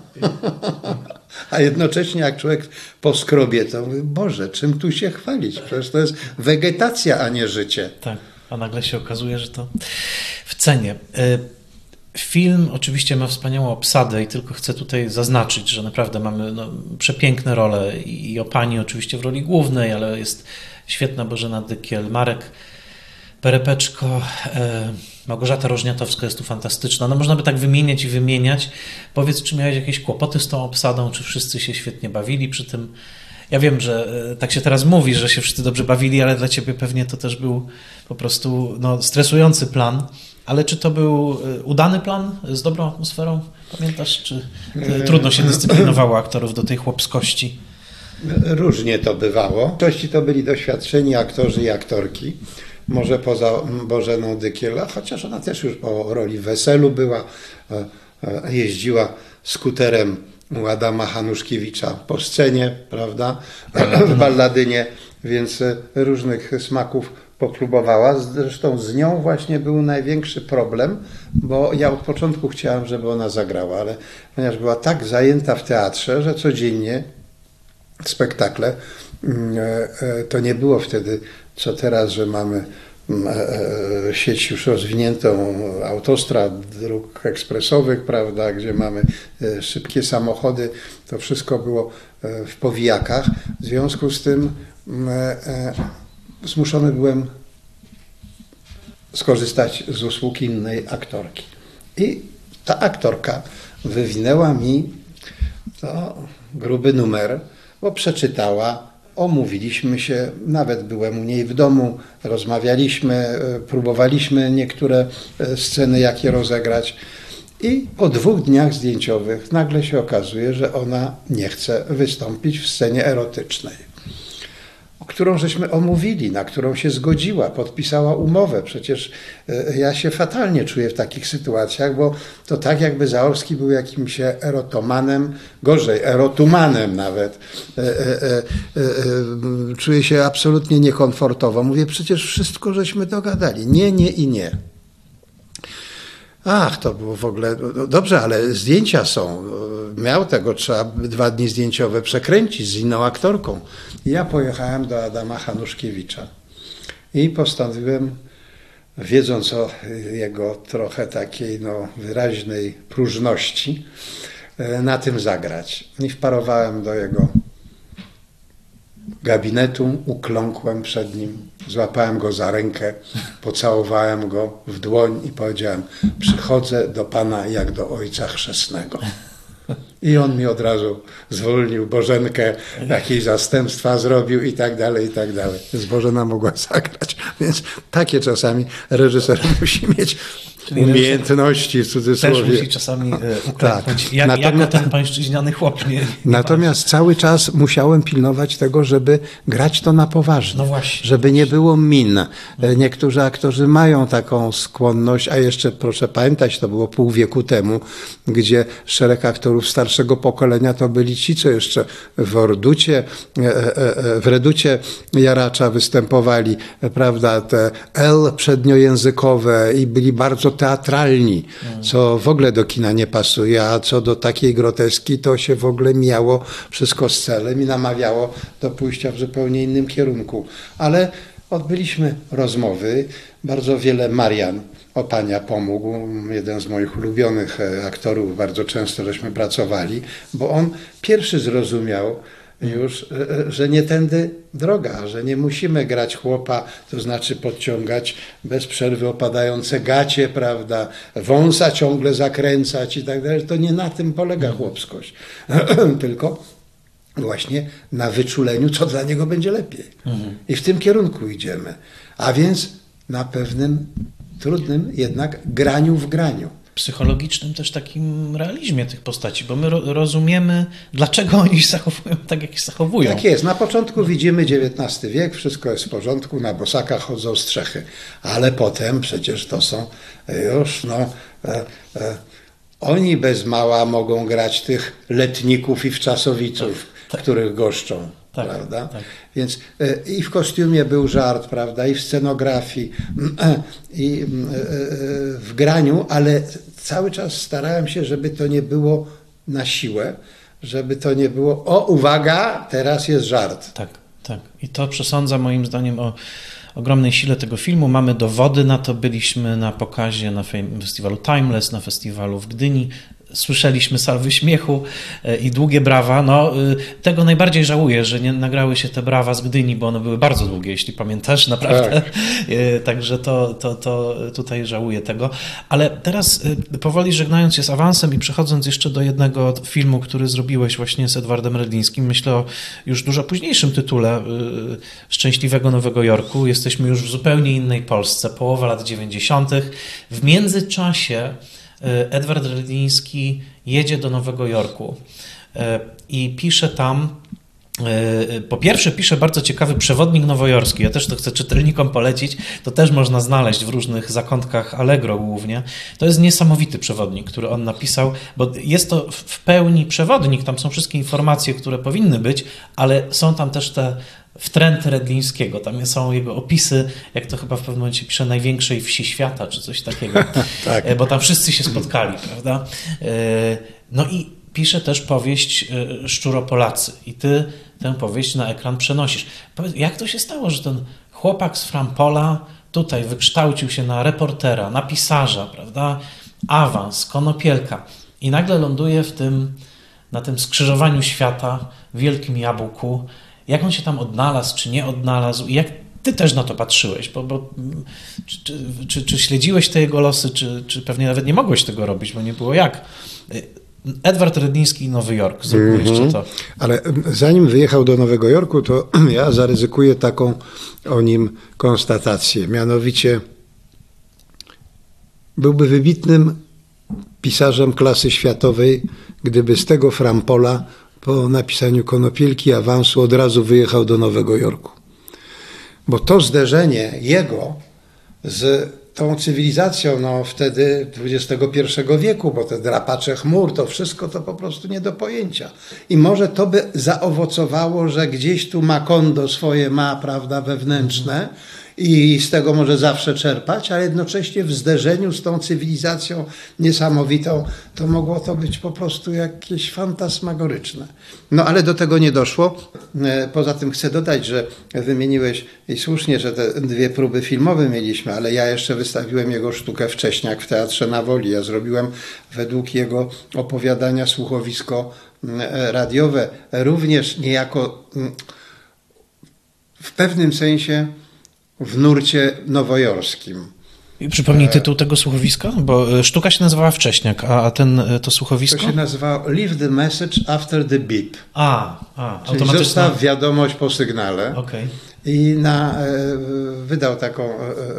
A jednocześnie jak człowiek poskrobie, to mówi, Boże, czym tu się chwalić? Przecież to jest wegetacja, a nie życie. Tak, a nagle się okazuje, że to w cenie. Film oczywiście ma wspaniałą obsadę i tylko chcę tutaj zaznaczyć, że naprawdę mamy no, przepiękne role i o pani oczywiście w roli głównej, ale jest świetna Bożena Dykiel, Marek Perepeczko, e, Małgorzata Rożniatowska jest tu fantastyczna. No można by tak wymieniać i wymieniać. Powiedz, czy miałeś jakieś kłopoty z tą obsadą, czy wszyscy się świetnie bawili przy tym? Ja wiem, że e, tak się teraz mówi, że się wszyscy dobrze bawili, ale dla ciebie pewnie to też był po prostu no, stresujący plan. Ale czy to był udany plan z dobrą atmosferą? Pamiętasz, czy trudno się dyscyplinowało aktorów do tej chłopskości? Różnie to bywało. W większości to byli doświadczeni aktorzy i aktorki. Może poza Bożeną Dykiel, chociaż ona też już po roli w Weselu była, jeździła skuterem u Adama Hanuszkiewicza po scenie, prawda, w Balladynie, więc różnych smaków popróbowała. Zresztą z nią właśnie był największy problem, bo ja od początku chciałem, żeby ona zagrała, ale ponieważ była tak zajęta w teatrze, że codziennie spektakle, to nie było wtedy, co teraz, że mamy sieć już rozwiniętą autostrad, dróg ekspresowych, prawda, gdzie mamy szybkie samochody, to wszystko było w powijakach. W związku z tym zmuszony byłem skorzystać z usług innej aktorki. I ta aktorka wywinęła mi to gruby numer, bo przeczytała, omówiliśmy się, nawet byłem u niej w domu, rozmawialiśmy, próbowaliśmy niektóre sceny jakie rozegrać i po dwóch dniach zdjęciowych nagle się okazuje, że ona nie chce wystąpić w scenie erotycznej, którą żeśmy omówili, na którą się zgodziła, podpisała umowę. Przecież ja się fatalnie czuję w takich sytuacjach, bo to tak jakby Zaorski był jakimś erotomanem, gorzej, erotumanem nawet. E, e, e, e, czuję się absolutnie niekomfortowo. Mówię, przecież wszystko żeśmy dogadali. Nie, nie i nie. Ach, to było w ogóle... Dobrze, ale zdjęcia są. Miał tego, trzeba dwa dni zdjęciowe przekręcić z inną aktorką. I ja pojechałem do Adama Hanuszkiewicza i postanowiłem, wiedząc o jego trochę takiej no, wyraźnej próżności, na tym zagrać. I wparowałem do jego gabinetu, ukląkłem przed nim, złapałem go za rękę, pocałowałem go w dłoń i powiedziałem: przychodzę do Pana jak do Ojca Chrzestnego. I on mi od razu zwolnił Bożenkę, jakieś zastępstwa zrobił i tak dalej, i tak dalej. Więc Bożena mogła zagrać. Więc takie czasami reżyser musi mieć Czyli umiejętności, w cudzysłowie. Też musi czasami uklęknąć. Tak. Jak, natomiast, jako ten pańszczyźniany chłop. Nie, nie natomiast pańszczy. Cały czas musiałem pilnować tego, żeby grać to na poważnie. No właśnie. Żeby nie było min. Niektórzy aktorzy mają taką skłonność, a jeszcze proszę pamiętać, to było pół wieku temu, gdzie szereg aktorów starszego pokolenia to byli ci, co jeszcze w Orducie, w Reducie Jaracza występowali, prawda, te L przedniojęzykowe i byli bardzo teatralni, co w ogóle do kina nie pasuje, a co do takiej groteski, to się w ogóle mijało wszystko z celem i namawiało do pójścia w zupełnie innym kierunku. Ale odbyliśmy rozmowy, bardzo wiele Marian Opania pomógł, jeden z moich ulubionych aktorów, bardzo często żeśmy pracowali, bo on pierwszy zrozumiał już, że nie tędy droga, że nie musimy grać chłopa, to znaczy podciągać bez przerwy opadające gacie, prawda, wąsa ciągle zakręcać i tak dalej. To nie na tym polega chłopskość, tylko właśnie na wyczuleniu, co dla niego będzie lepiej. Mhm. I w tym kierunku idziemy. A więc na pewnym trudnym jednak graniu w graniu. Psychologicznym też takim realizmie tych postaci, bo my ro rozumiemy, dlaczego oni się zachowują tak, jak się zachowują. Tak jest. Na początku widzimy dziewiętnasty wiek, wszystko jest w porządku, na bosakach chodzą strzechy, ale potem przecież to są już, no, e, e, oni bez mała mogą grać tych letników i wczasowiców, tak, tak, których goszczą. Tak, prawda? Tak. Więc y, i w kostiumie był żart, prawda, i w scenografii, i y, y, w graniu, ale cały czas starałem się, żeby to nie było na siłę, żeby to nie było, o uwaga, teraz jest żart. Tak, tak. I to przesądza moim zdaniem o ogromnej sile tego filmu. Mamy dowody na to, byliśmy na pokazie na festiwalu Timeless, na festiwalu w Gdyni. Słyszeliśmy salwy śmiechu i długie brawa. No, tego najbardziej żałuję, że nie nagrały się te brawa z Gdyni, bo one były bardzo długie, jeśli pamiętasz, naprawdę. Tak. Także to, to, to tutaj żałuję tego. Ale teraz powoli żegnając się z awansem i przechodząc jeszcze do jednego filmu, który zrobiłeś właśnie z Edwardem Rydlińskim, myślę o już dużo późniejszym tytule Szczęśliwego Nowego Jorku. Jesteśmy już w zupełnie innej Polsce, połowa lat dziewięćdziesiątych. W międzyczasie Edward Rydliński jedzie do Nowego Jorku i pisze tam, po pierwsze pisze bardzo ciekawy przewodnik nowojorski, ja też to chcę czytelnikom polecić, to też można znaleźć w różnych zakątkach Allegro głównie. To jest niesamowity przewodnik, który on napisał, bo jest to w pełni przewodnik, tam są wszystkie informacje, które powinny być, ale są tam też te wtręty Rydlińskiego, tam są jego opisy, jak to chyba w pewnym momencie pisze, największej wsi świata, czy coś takiego, tak. Bo tam wszyscy się spotkali, prawda? No i pisze też powieść Szczuropolacy i ty tę powieść na ekran przenosisz. Powiedz, jak to się stało, że ten chłopak z Frampola tutaj wykształcił się na reportera, na pisarza, prawda? Awans, Konopielka i nagle ląduje w tym, na tym skrzyżowaniu świata, w Wielkim Jabłku. Jak on się tam odnalazł, czy nie odnalazł i jak ty też na to patrzyłeś, bo, bo czy, czy, czy, czy śledziłeś te jego losy, czy, czy pewnie nawet nie mogłeś tego robić, bo nie było jak. Edward Rydliński i Nowy Jork, zrobił mm-hmm. jeszcze to. Ale zanim wyjechał do Nowego Jorku, to ja zaryzykuję taką o nim konstatację. Mianowicie byłby wybitnym pisarzem klasy światowej, gdyby z tego Frampola po napisaniu Konopielki, awansu od razu wyjechał do Nowego Jorku. Bo to zderzenie jego z tą cywilizacją, no wtedy dwudziestego pierwszego wieku, bo te drapacze chmur, to wszystko to po prostu nie do pojęcia. I może to by zaowocowało, że gdzieś tu Macondo swoje ma, prawda, wewnętrzne i z tego może zawsze czerpać, ale jednocześnie w zderzeniu z tą cywilizacją niesamowitą to mogło to być po prostu jakieś fantasmagoryczne. No ale do tego nie doszło. Poza tym chcę dodać, że wymieniłeś i słusznie, że te dwie próby filmowe mieliśmy, ale ja jeszcze wystawiłem jego sztukę Wcześniak w Teatrze na Woli. Ja zrobiłem według jego opowiadania słuchowisko radiowe, również niejako w pewnym sensie w nurcie nowojorskim. I przypomnij tytuł tego słuchowiska, bo sztuka się nazywała Wcześniak, a ten, to słuchowisko? To się nazywało Leave the Message After the Beep. A, a czyli zostaw wiadomość po sygnale. Okay. I na, wydał taką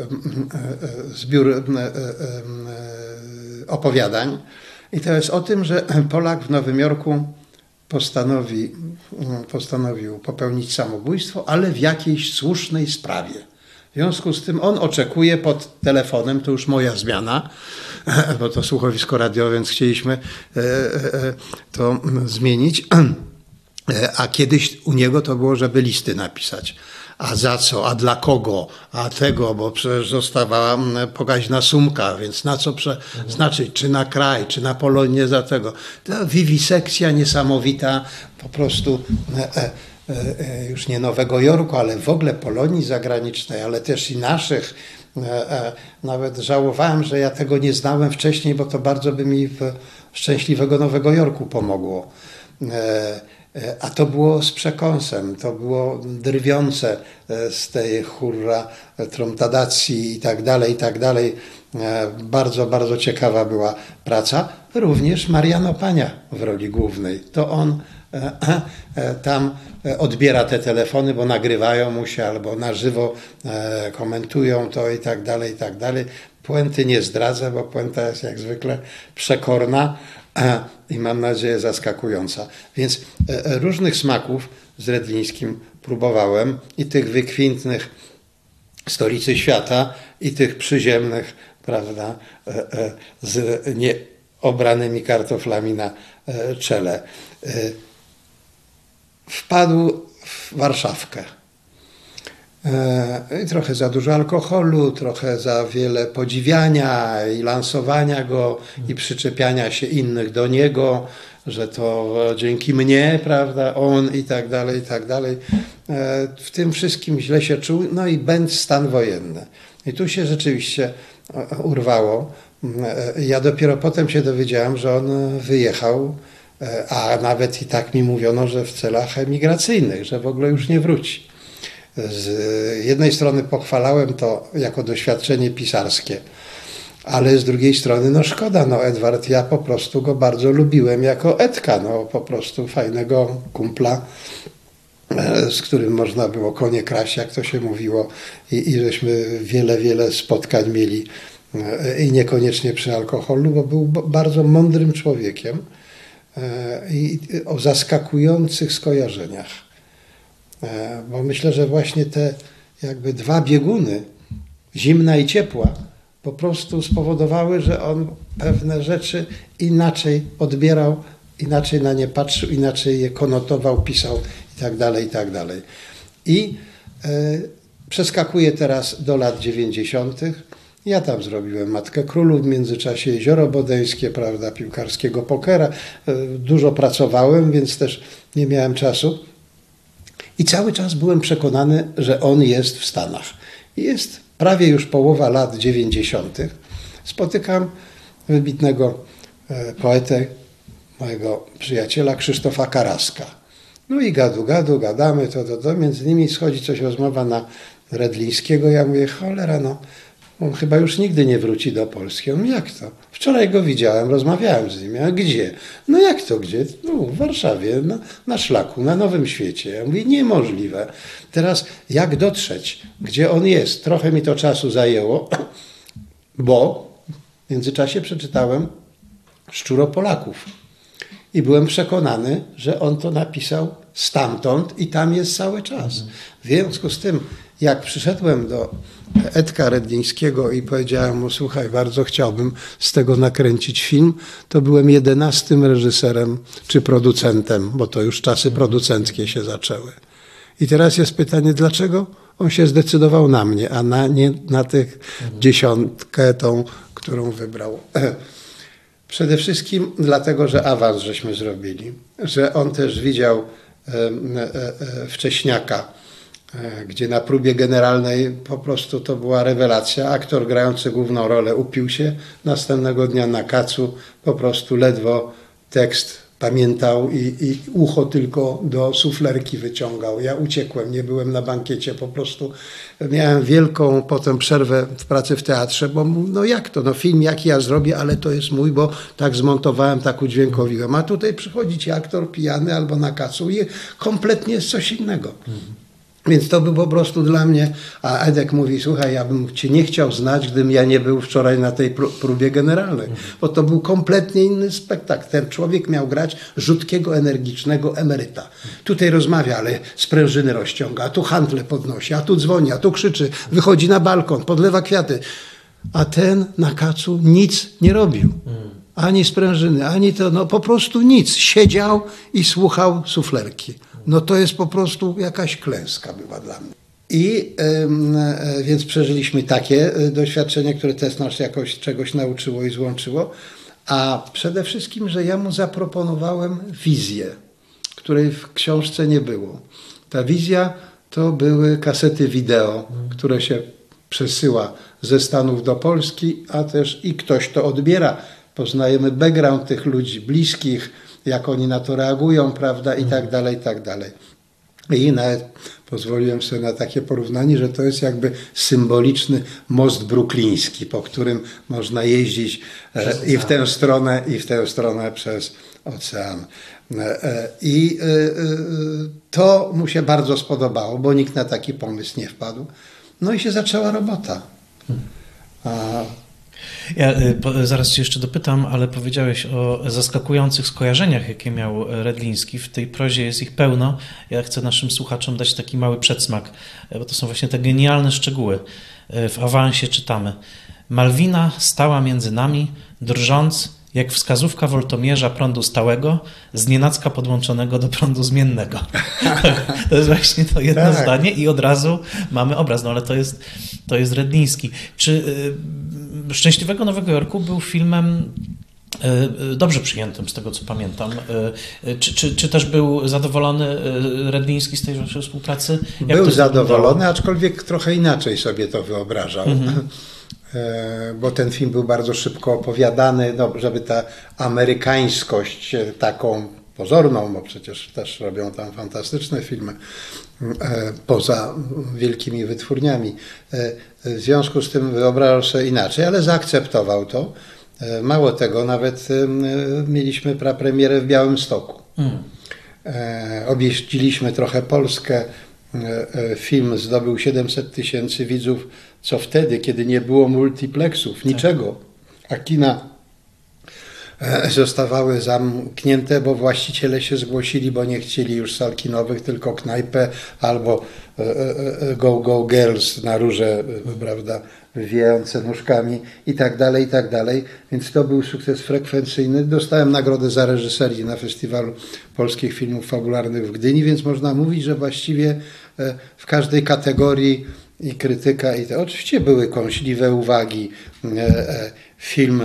zbiór opowiadań. I to jest o tym, że Polak w Nowym Jorku postanowi, postanowił popełnić samobójstwo, ale w jakiejś słusznej sprawie. W związku z tym on oczekuje pod telefonem, to już moja zmiana, bo to słuchowisko radiowe, więc chcieliśmy to zmienić. A kiedyś u niego to było, żeby listy napisać. A za co? A dla kogo? A tego, bo przecież zostawała pokaźna sumka, więc na co przeznaczyć? Czy na kraj, czy na Polonię za tego? To wiwisekcja niesamowita, po prostu już nie Nowego Jorku, ale w ogóle Polonii zagranicznej, ale też i naszych. Nawet żałowałem, że ja tego nie znałem wcześniej, bo to bardzo by mi w szczęśliwego Nowego Jorku pomogło. A to było z przekąsem, to było drwiące z tej hurra, tromtadacji i tak dalej, i tak dalej. Bardzo, bardzo ciekawa była praca. Również Mariano Pania w roli głównej. To on tam odbiera te telefony, bo nagrywają mu się albo na żywo komentują to i tak dalej, i tak dalej. Puenty nie zdradzę, bo puenta jest jak zwykle przekorna i mam nadzieję zaskakująca. Więc różnych smaków z Redlińskim próbowałem i tych wykwintnych Stolicy Świata i tych przyziemnych, prawda, z nieobranymi kartoflami na czele. Wpadł w Warszawkę. I trochę za dużo alkoholu, trochę za wiele podziwiania i lansowania go i przyczepiania się innych do niego, że to dzięki mnie, prawda, on i tak dalej, i tak dalej. W tym wszystkim źle się czuł, no i będ stan wojenny. I tu się rzeczywiście urwało. Ja dopiero potem się dowiedziałem, że on wyjechał, a nawet i tak mi mówiono, że w celach emigracyjnych, że w ogóle już nie wróci. Z jednej strony pochwalałem to jako doświadczenie pisarskie, ale z drugiej strony no szkoda, no Edward, ja po prostu go bardzo lubiłem jako Edka, no po prostu fajnego kumpla, z którym można było konie kraść, jak to się mówiło, i, i żeśmy wiele, wiele spotkań mieli i niekoniecznie przy alkoholu, bo był bardzo mądrym człowiekiem i o zaskakujących skojarzeniach. Bo myślę, że właśnie te jakby dwa bieguny, zimna i ciepła, po prostu spowodowały, że on pewne rzeczy inaczej odbierał, inaczej na nie patrzył, inaczej je konotował, pisał i tak dalej, i tak dalej. I e, przeskakuję teraz do lat dziewięćdziesiątych. Ja tam zrobiłem Matkę Królów, w międzyczasie Jezioro Bodeńskie, prawda, piłkarskiego pokera. E, dużo pracowałem, więc też nie miałem czasu. I cały czas byłem przekonany, że on jest w Stanach. Jest prawie już połowa lat dziewięćdziesiątych. Spotykam wybitnego poetę, mojego przyjaciela Krzysztofa Karaska. No i gadu, gadu, gadamy, to, to, to. Między nimi schodzi coś rozmowa na Redlińskiego. Ja mówię, cholera, no, on chyba już nigdy nie wróci do Polski. On mówi, jak to? Wczoraj go widziałem, rozmawiałem z nim. A gdzie? No jak to gdzie? No w Warszawie, na, na Szlaku, na Nowym Świecie. Ja mówię, niemożliwe. Teraz jak dotrzeć, gdzie on jest? Trochę mi to czasu zajęło, bo w międzyczasie przeczytałem Szczuro Polaków. I byłem przekonany, że on to napisał stamtąd i tam jest cały czas. W związku z tym, jak przyszedłem do Edka Redlińskiego i powiedziałem mu, słuchaj, bardzo chciałbym z tego nakręcić film, to byłem jedenastym reżyserem czy producentem, bo to już czasy producenckie się zaczęły. I teraz jest pytanie, dlaczego on się zdecydował na mnie, a na, nie na tych dziesiątkę tą, którą wybrał. Przede wszystkim dlatego, że awans żeśmy zrobili, że on też widział e, e, Wcześniaka, e, gdzie na próbie generalnej po prostu to była rewelacja. Aktor grający główną rolę upił się, następnego dnia na kacu po prostu ledwo tekst pamiętał i, i ucho tylko do suflerki wyciągał. Ja uciekłem, nie byłem na bankiecie, po prostu miałem wielką potem przerwę w pracy w teatrze, bo no jak to, no film jaki ja zrobię, ale to jest mój, bo tak zmontowałem, tak udźwiękowiłem. A tutaj przychodzi ci aktor pijany albo na kacu i kompletnie jest coś innego. Mhm. Więc to był po prostu dla mnie, a Edek mówi, słuchaj, ja bym cię nie chciał znać, gdybym ja nie był wczoraj na tej próbie generalnej, bo to był kompletnie inny spektakl. Ten człowiek miał grać rzutkiego, energicznego emeryta. Tutaj rozmawia, ale sprężyny rozciąga, a tu handle podnosi, a tu dzwoni, a tu krzyczy, wychodzi na balkon, podlewa kwiaty. A ten na kacu nic nie robił. Ani sprężyny, ani to, no po prostu nic. Siedział i słuchał suflerki. No to jest po prostu jakaś klęska była dla mnie. I y, więc przeżyliśmy takie doświadczenie, które też nas jakoś czegoś nauczyło i złączyło. A przede wszystkim, że ja mu zaproponowałem wizję, której w książce nie było. Ta wizja to były kasety wideo, które się przesyła ze Stanów do Polski, a też i ktoś to odbiera. Poznajemy background tych ludzi bliskich, jak oni na to reagują, prawda, i tak dalej, i tak dalej. I nawet pozwoliłem sobie na takie porównanie, że to jest jakby symboliczny most brukliński, po którym można jeździć e, i w tę stronę, i w tę stronę przez ocean. E, I e, e, to mu się bardzo spodobało, bo nikt na taki pomysł nie wpadł. No i się zaczęła robota. A, Ja po, zaraz cię jeszcze dopytam, ale powiedziałeś o zaskakujących skojarzeniach, jakie miał Redliński. W tej prozie jest ich pełno. Ja chcę naszym słuchaczom dać taki mały przedsmak, bo to są właśnie te genialne szczegóły. W awansie czytamy: Malwina stała między nami, drżąc jak wskazówka woltomierza prądu stałego, znienacka podłączonego do prądu zmiennego. To jest właśnie to jedno tak. zdanie i od razu mamy obraz, no ale to jest, to jest Redliński. Czy y, Szczęśliwego Nowego Jorku był filmem y, dobrze przyjętym, z tego co pamiętam? Y, czy, czy, czy też był zadowolony Redliński z tej współpracy? Jak był zadowolony, aczkolwiek trochę inaczej sobie to wyobrażał. Mhm. Bo ten film był bardzo szybko opowiadany, no, żeby ta amerykańskość taką pozorną, bo przecież też robią tam fantastyczne filmy poza wielkimi wytwórniami. W związku z tym wyobrażał sobie inaczej, ale zaakceptował to. Mało tego, nawet mieliśmy prapremierę w Białymstoku. Mm. Objeździliśmy trochę Polskę. Film zdobył siedemset tysięcy widzów, co wtedy, kiedy nie było multiplexów, niczego, a kina zostawały zamknięte, bo właściciele się zgłosili, bo nie chcieli już sal kinowych, tylko knajpę albo go, go girls na róże, prawda, wywijające nóżkami i tak dalej, i tak dalej. Więc to był sukces frekwencyjny. Dostałem nagrodę za reżyserię na Festiwalu Polskich Filmów Fabularnych w Gdyni, więc można mówić, że właściwie w każdej kategorii i krytyka, i to oczywiście były kąśliwe uwagi. Film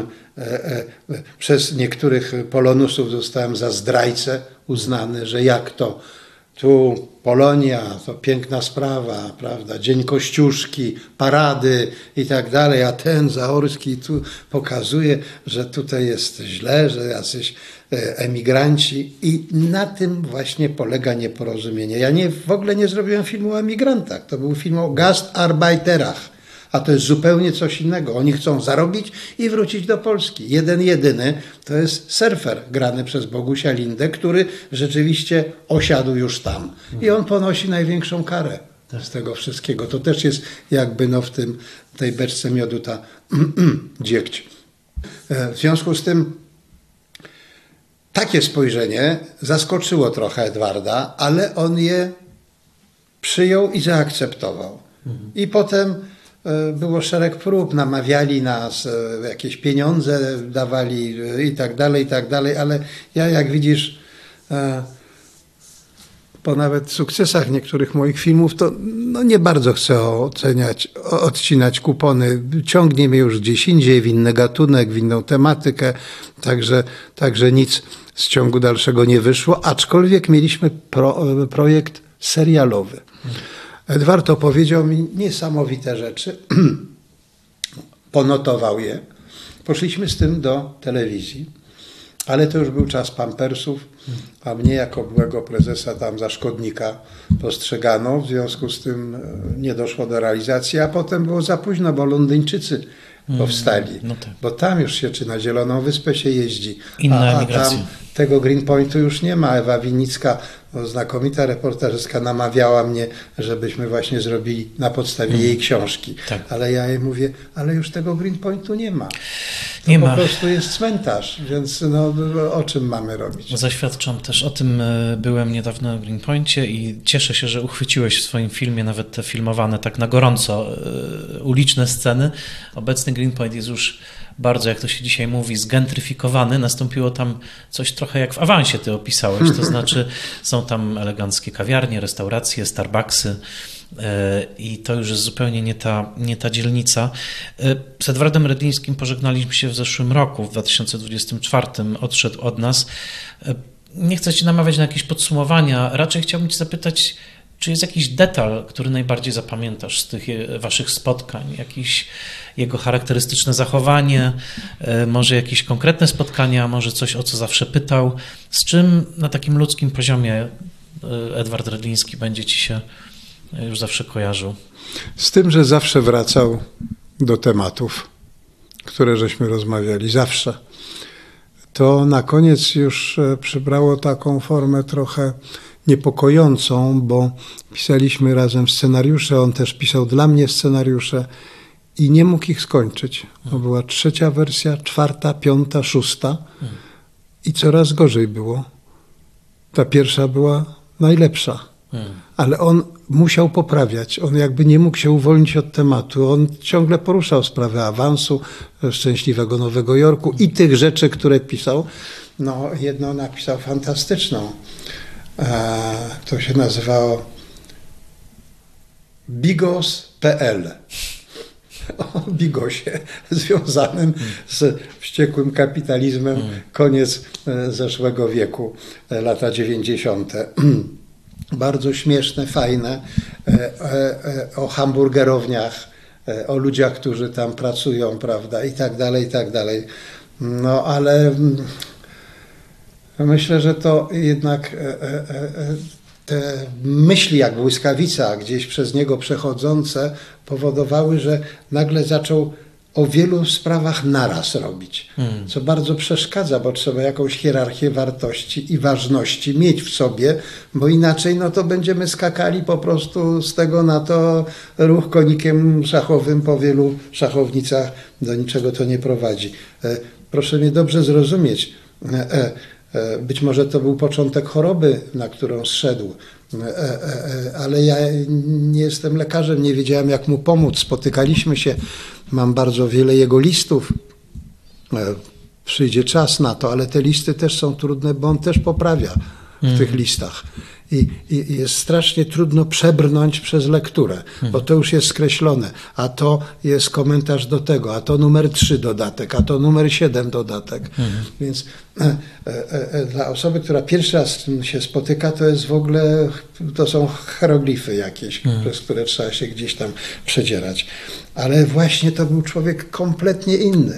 przez niektórych polonusów zostałem za zdrajcę uznany, że jak to tu Polonia, to piękna sprawa, prawda, Dzień Kościuszki, parady i tak dalej, a ten Zahorski tu pokazuje, że tutaj jest źle, że jacyś emigranci i na tym właśnie polega nieporozumienie. Ja nie, w ogóle nie zrobiłem filmu o emigrantach, to był film o Gastarbeiterach, a to jest zupełnie coś innego. Oni chcą zarobić i wrócić do Polski. Jeden jedyny to jest surfer grany przez Bogusia Lindę, który rzeczywiście osiadł już tam. I on ponosi największą karę z tego wszystkiego. To też jest jakby no w tym, tej beczce miodu ta dziegć. W związku z tym takie spojrzenie zaskoczyło trochę Edwarda, ale on je przyjął i zaakceptował. Mhm. I potem było szereg prób, namawiali nas, jakieś pieniądze dawali i tak dalej, i tak dalej, ale ja, jak widzisz, po nawet sukcesach niektórych moich filmów, to no nie bardzo chcę oceniać, odcinać kupony. Ciągnie mnie już gdzieś indziej, w inny gatunek, w inną tematykę, także, także nic z ciągu dalszego nie wyszło, aczkolwiek mieliśmy pro, projekt serialowy. Edward opowiedział mi niesamowite rzeczy, ponotował je. Poszliśmy z tym do telewizji, ale to już był czas pampersów, a mnie jako byłego prezesa tam za szkodnika postrzegano, w związku z tym nie doszło do realizacji, a potem było za późno, bo Londyńczycy powstali, no tak. Bo tam już się, czy na Zieloną Wyspę się jeździ, Inna a, a emigracja. tam tego Greenpointu już nie ma. Ewa Winnicka, znakomita reportażystka, namawiała mnie, żebyśmy właśnie zrobili na podstawie hmm. jej książki. Tak. Ale ja jej mówię, ale już tego Greenpointu nie ma. To nie po ma. prostu jest cmentarz, więc no, o czym mamy robić? Zaświadczam też o tym, byłem niedawno w Greenpoincie i cieszę się, że uchwyciłeś w swoim filmie nawet te filmowane tak na gorąco uliczne sceny. Obecny Greenpoint jest już bardzo, jak to się dzisiaj mówi, zgentryfikowany. Nastąpiło tam coś trochę jak w awansie ty opisałeś, to znaczy są tam eleganckie kawiarnie, restauracje, Starbucksy i to już jest zupełnie nie ta, nie ta dzielnica. Z Edwardem Redlińskim pożegnaliśmy się w zeszłym roku, w dwa tysiące dwudziestym czwartym odszedł od nas. nie chcę Cię namawiać na jakieś podsumowania, raczej chciałbym Cię zapytać, czy jest jakiś detal, który najbardziej zapamiętasz z tych Waszych spotkań? Jakieś jego charakterystyczne zachowanie, może jakieś konkretne spotkania, może coś, o co zawsze pytał? Z czym na takim ludzkim poziomie Edward Redliński będzie Ci się już zawsze kojarzył? Z tym, że zawsze wracał do tematów, które żeśmy rozmawiali. Zawsze. To na koniec już przybrało taką formę trochę niepokojącą, bo pisaliśmy razem scenariusze, on też pisał dla mnie scenariusze i nie mógł ich skończyć. To była trzecia wersja, czwarta, piąta, szósta i coraz gorzej było. Ta pierwsza była najlepsza, ale on musiał poprawiać. On jakby nie mógł się uwolnić od tematu. On ciągle poruszał sprawę awansu, Szczęśliwego Nowego Jorku i tych rzeczy, które pisał. No, jedną napisał fantastyczną. To się nazywało bigos kropka p l. O bigosie związanym z wściekłym kapitalizmem, koniec zeszłego wieku, lata dziewięćdziesiąte. Bardzo śmieszne, fajne, o hamburgerowniach, o ludziach, którzy tam pracują, prawda, i tak dalej, i tak dalej. No ale myślę, że to jednak te myśli jak błyskawica gdzieś przez niego przechodzące powodowały, że nagle zaczął o wielu sprawach naraz robić, hmm. co bardzo przeszkadza, bo trzeba jakąś hierarchię wartości i ważności mieć w sobie, bo inaczej no to będziemy skakali po prostu z tego na to, ruch konikiem szachowym po wielu szachownicach, do niczego to nie prowadzi. Proszę mnie dobrze zrozumieć, być może to był początek choroby, na którą zszedł, ale ja nie jestem lekarzem, nie wiedziałem, jak mu pomóc. Spotykaliśmy się, mam bardzo wiele jego listów, przyjdzie czas na to, ale te listy też są trudne, bo on też poprawia w mm. tych listach. I, I jest strasznie trudno przebrnąć przez lekturę, mm. bo to już jest skreślone, a to jest komentarz do tego, a to numer trzy dodatek, a to numer siedem dodatek. Mm. Więc e, e, e, dla osoby, która pierwszy raz się spotyka, to jest w ogóle, to są hieroglify jakieś, mm. przez które trzeba się gdzieś tam przedzierać. Ale właśnie to był człowiek kompletnie inny.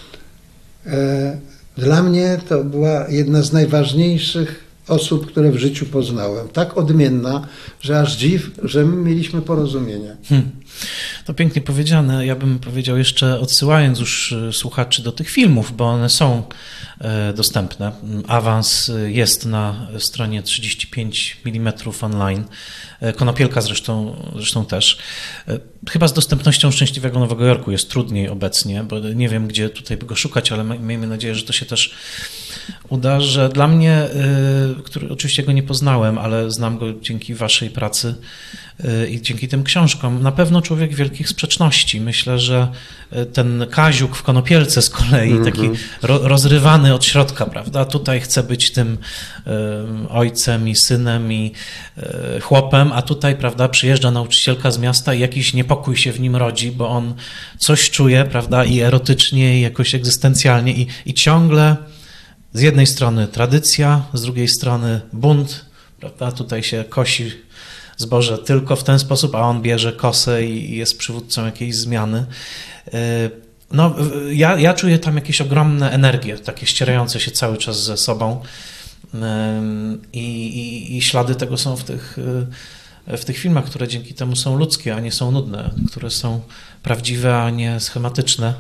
E, dla mnie to była jedna z najważniejszych osób, które w życiu poznałem. Tak odmienna, że aż dziw, że my mieliśmy porozumienie. Hmm. To pięknie powiedziane. Ja bym powiedział jeszcze, odsyłając już słuchaczy do tych filmów, bo one są dostępne. Awans jest na stronie trzydzieści pięć milimetrów online. Konopielka zresztą, zresztą też. Chyba z dostępnością Szczęśliwego Nowego Jorku jest trudniej obecnie, bo nie wiem, gdzie tutaj by go szukać, ale miejmy nadzieję, że to się też uda, że dla mnie, który oczywiście go nie poznałem, ale znam go dzięki waszej pracy i dzięki tym książkom, na pewno człowiek wielkich sprzeczności. Myślę, że ten Kaziuk w Konopielce z kolei, mm-hmm. taki ro, rozrywany od środka, prawda? Tutaj chce być tym y, ojcem i synem i y, chłopem, a tutaj, prawda, przyjeżdża nauczycielka z miasta i jakiś niepokój się w nim rodzi, bo on coś czuje, prawda, i erotycznie, i jakoś egzystencjalnie i, i ciągle z jednej strony tradycja, z drugiej strony bunt, prawda? Tutaj się kosi zboże tylko w ten sposób, a on bierze kosę i jest przywódcą jakiejś zmiany. No, ja, ja czuję tam jakieś ogromne energie, takie ścierające się cały czas ze sobą i, i, i ślady tego są w tych, w tych filmach, które dzięki temu są ludzkie, a nie są nudne, które są prawdziwe, a nie schematyczne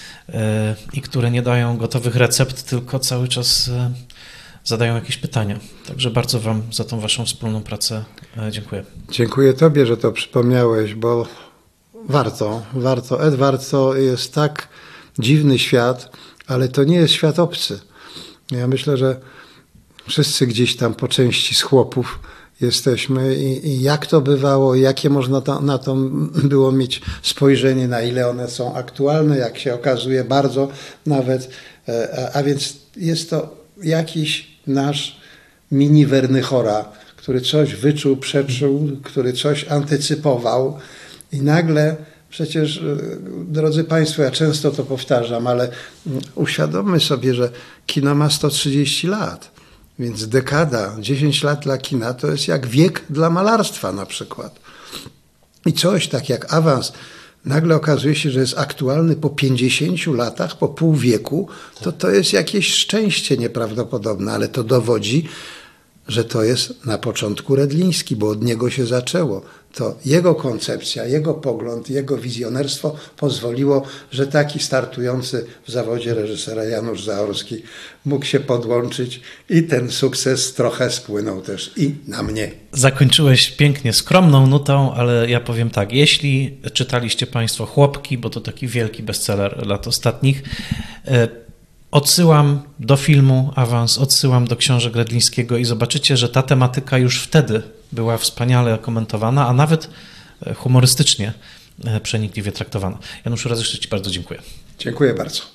i które nie dają gotowych recept, tylko cały czas zadają jakieś pytania. Także bardzo wam za tą waszą wspólną pracę dziękuję. Dziękuję tobie, że to przypomniałeś, bo warto, warto. Edward to jest tak dziwny świat, ale to nie jest świat obcy. Ja myślę, że wszyscy gdzieś tam po części z chłopów jesteśmy i, i jak to bywało, jakie można to, na to było mieć spojrzenie, na ile one są aktualne, jak się okazuje bardzo nawet, a, a więc jest to jakiś nasz mini Wernychora, który coś wyczuł, przeczuł, który coś antycypował i nagle przecież, drodzy Państwo, ja często to powtarzam, ale uświadommy sobie, że kino ma sto trzydzieści lat Więc dekada, dziesięć lat dla kina to jest jak wiek dla malarstwa na przykład. I coś tak jak awans nagle okazuje się, że jest aktualny po pięćdziesięciu latach, po pół wieku, to to jest jakieś szczęście nieprawdopodobne, ale to dowodzi, że to jest na początku Redliński, bo od niego się zaczęło. To jego koncepcja, jego pogląd, jego wizjonerstwo pozwoliło, że taki startujący w zawodzie reżysera Janusz Zaorski mógł się podłączyć i ten sukces trochę spłynął też i na mnie. Zakończyłeś pięknie skromną nutą, ale ja powiem tak, jeśli czytaliście Państwo Chłopki, bo to taki wielki bestseller lat ostatnich, odsyłam do filmu Awans, odsyłam do książek Redlińskiego i zobaczycie, że ta tematyka już wtedy była wspaniale komentowana, a nawet humorystycznie przenikliwie traktowana. Januszu, raz jeszcze Ci bardzo dziękuję. Dziękuję bardzo.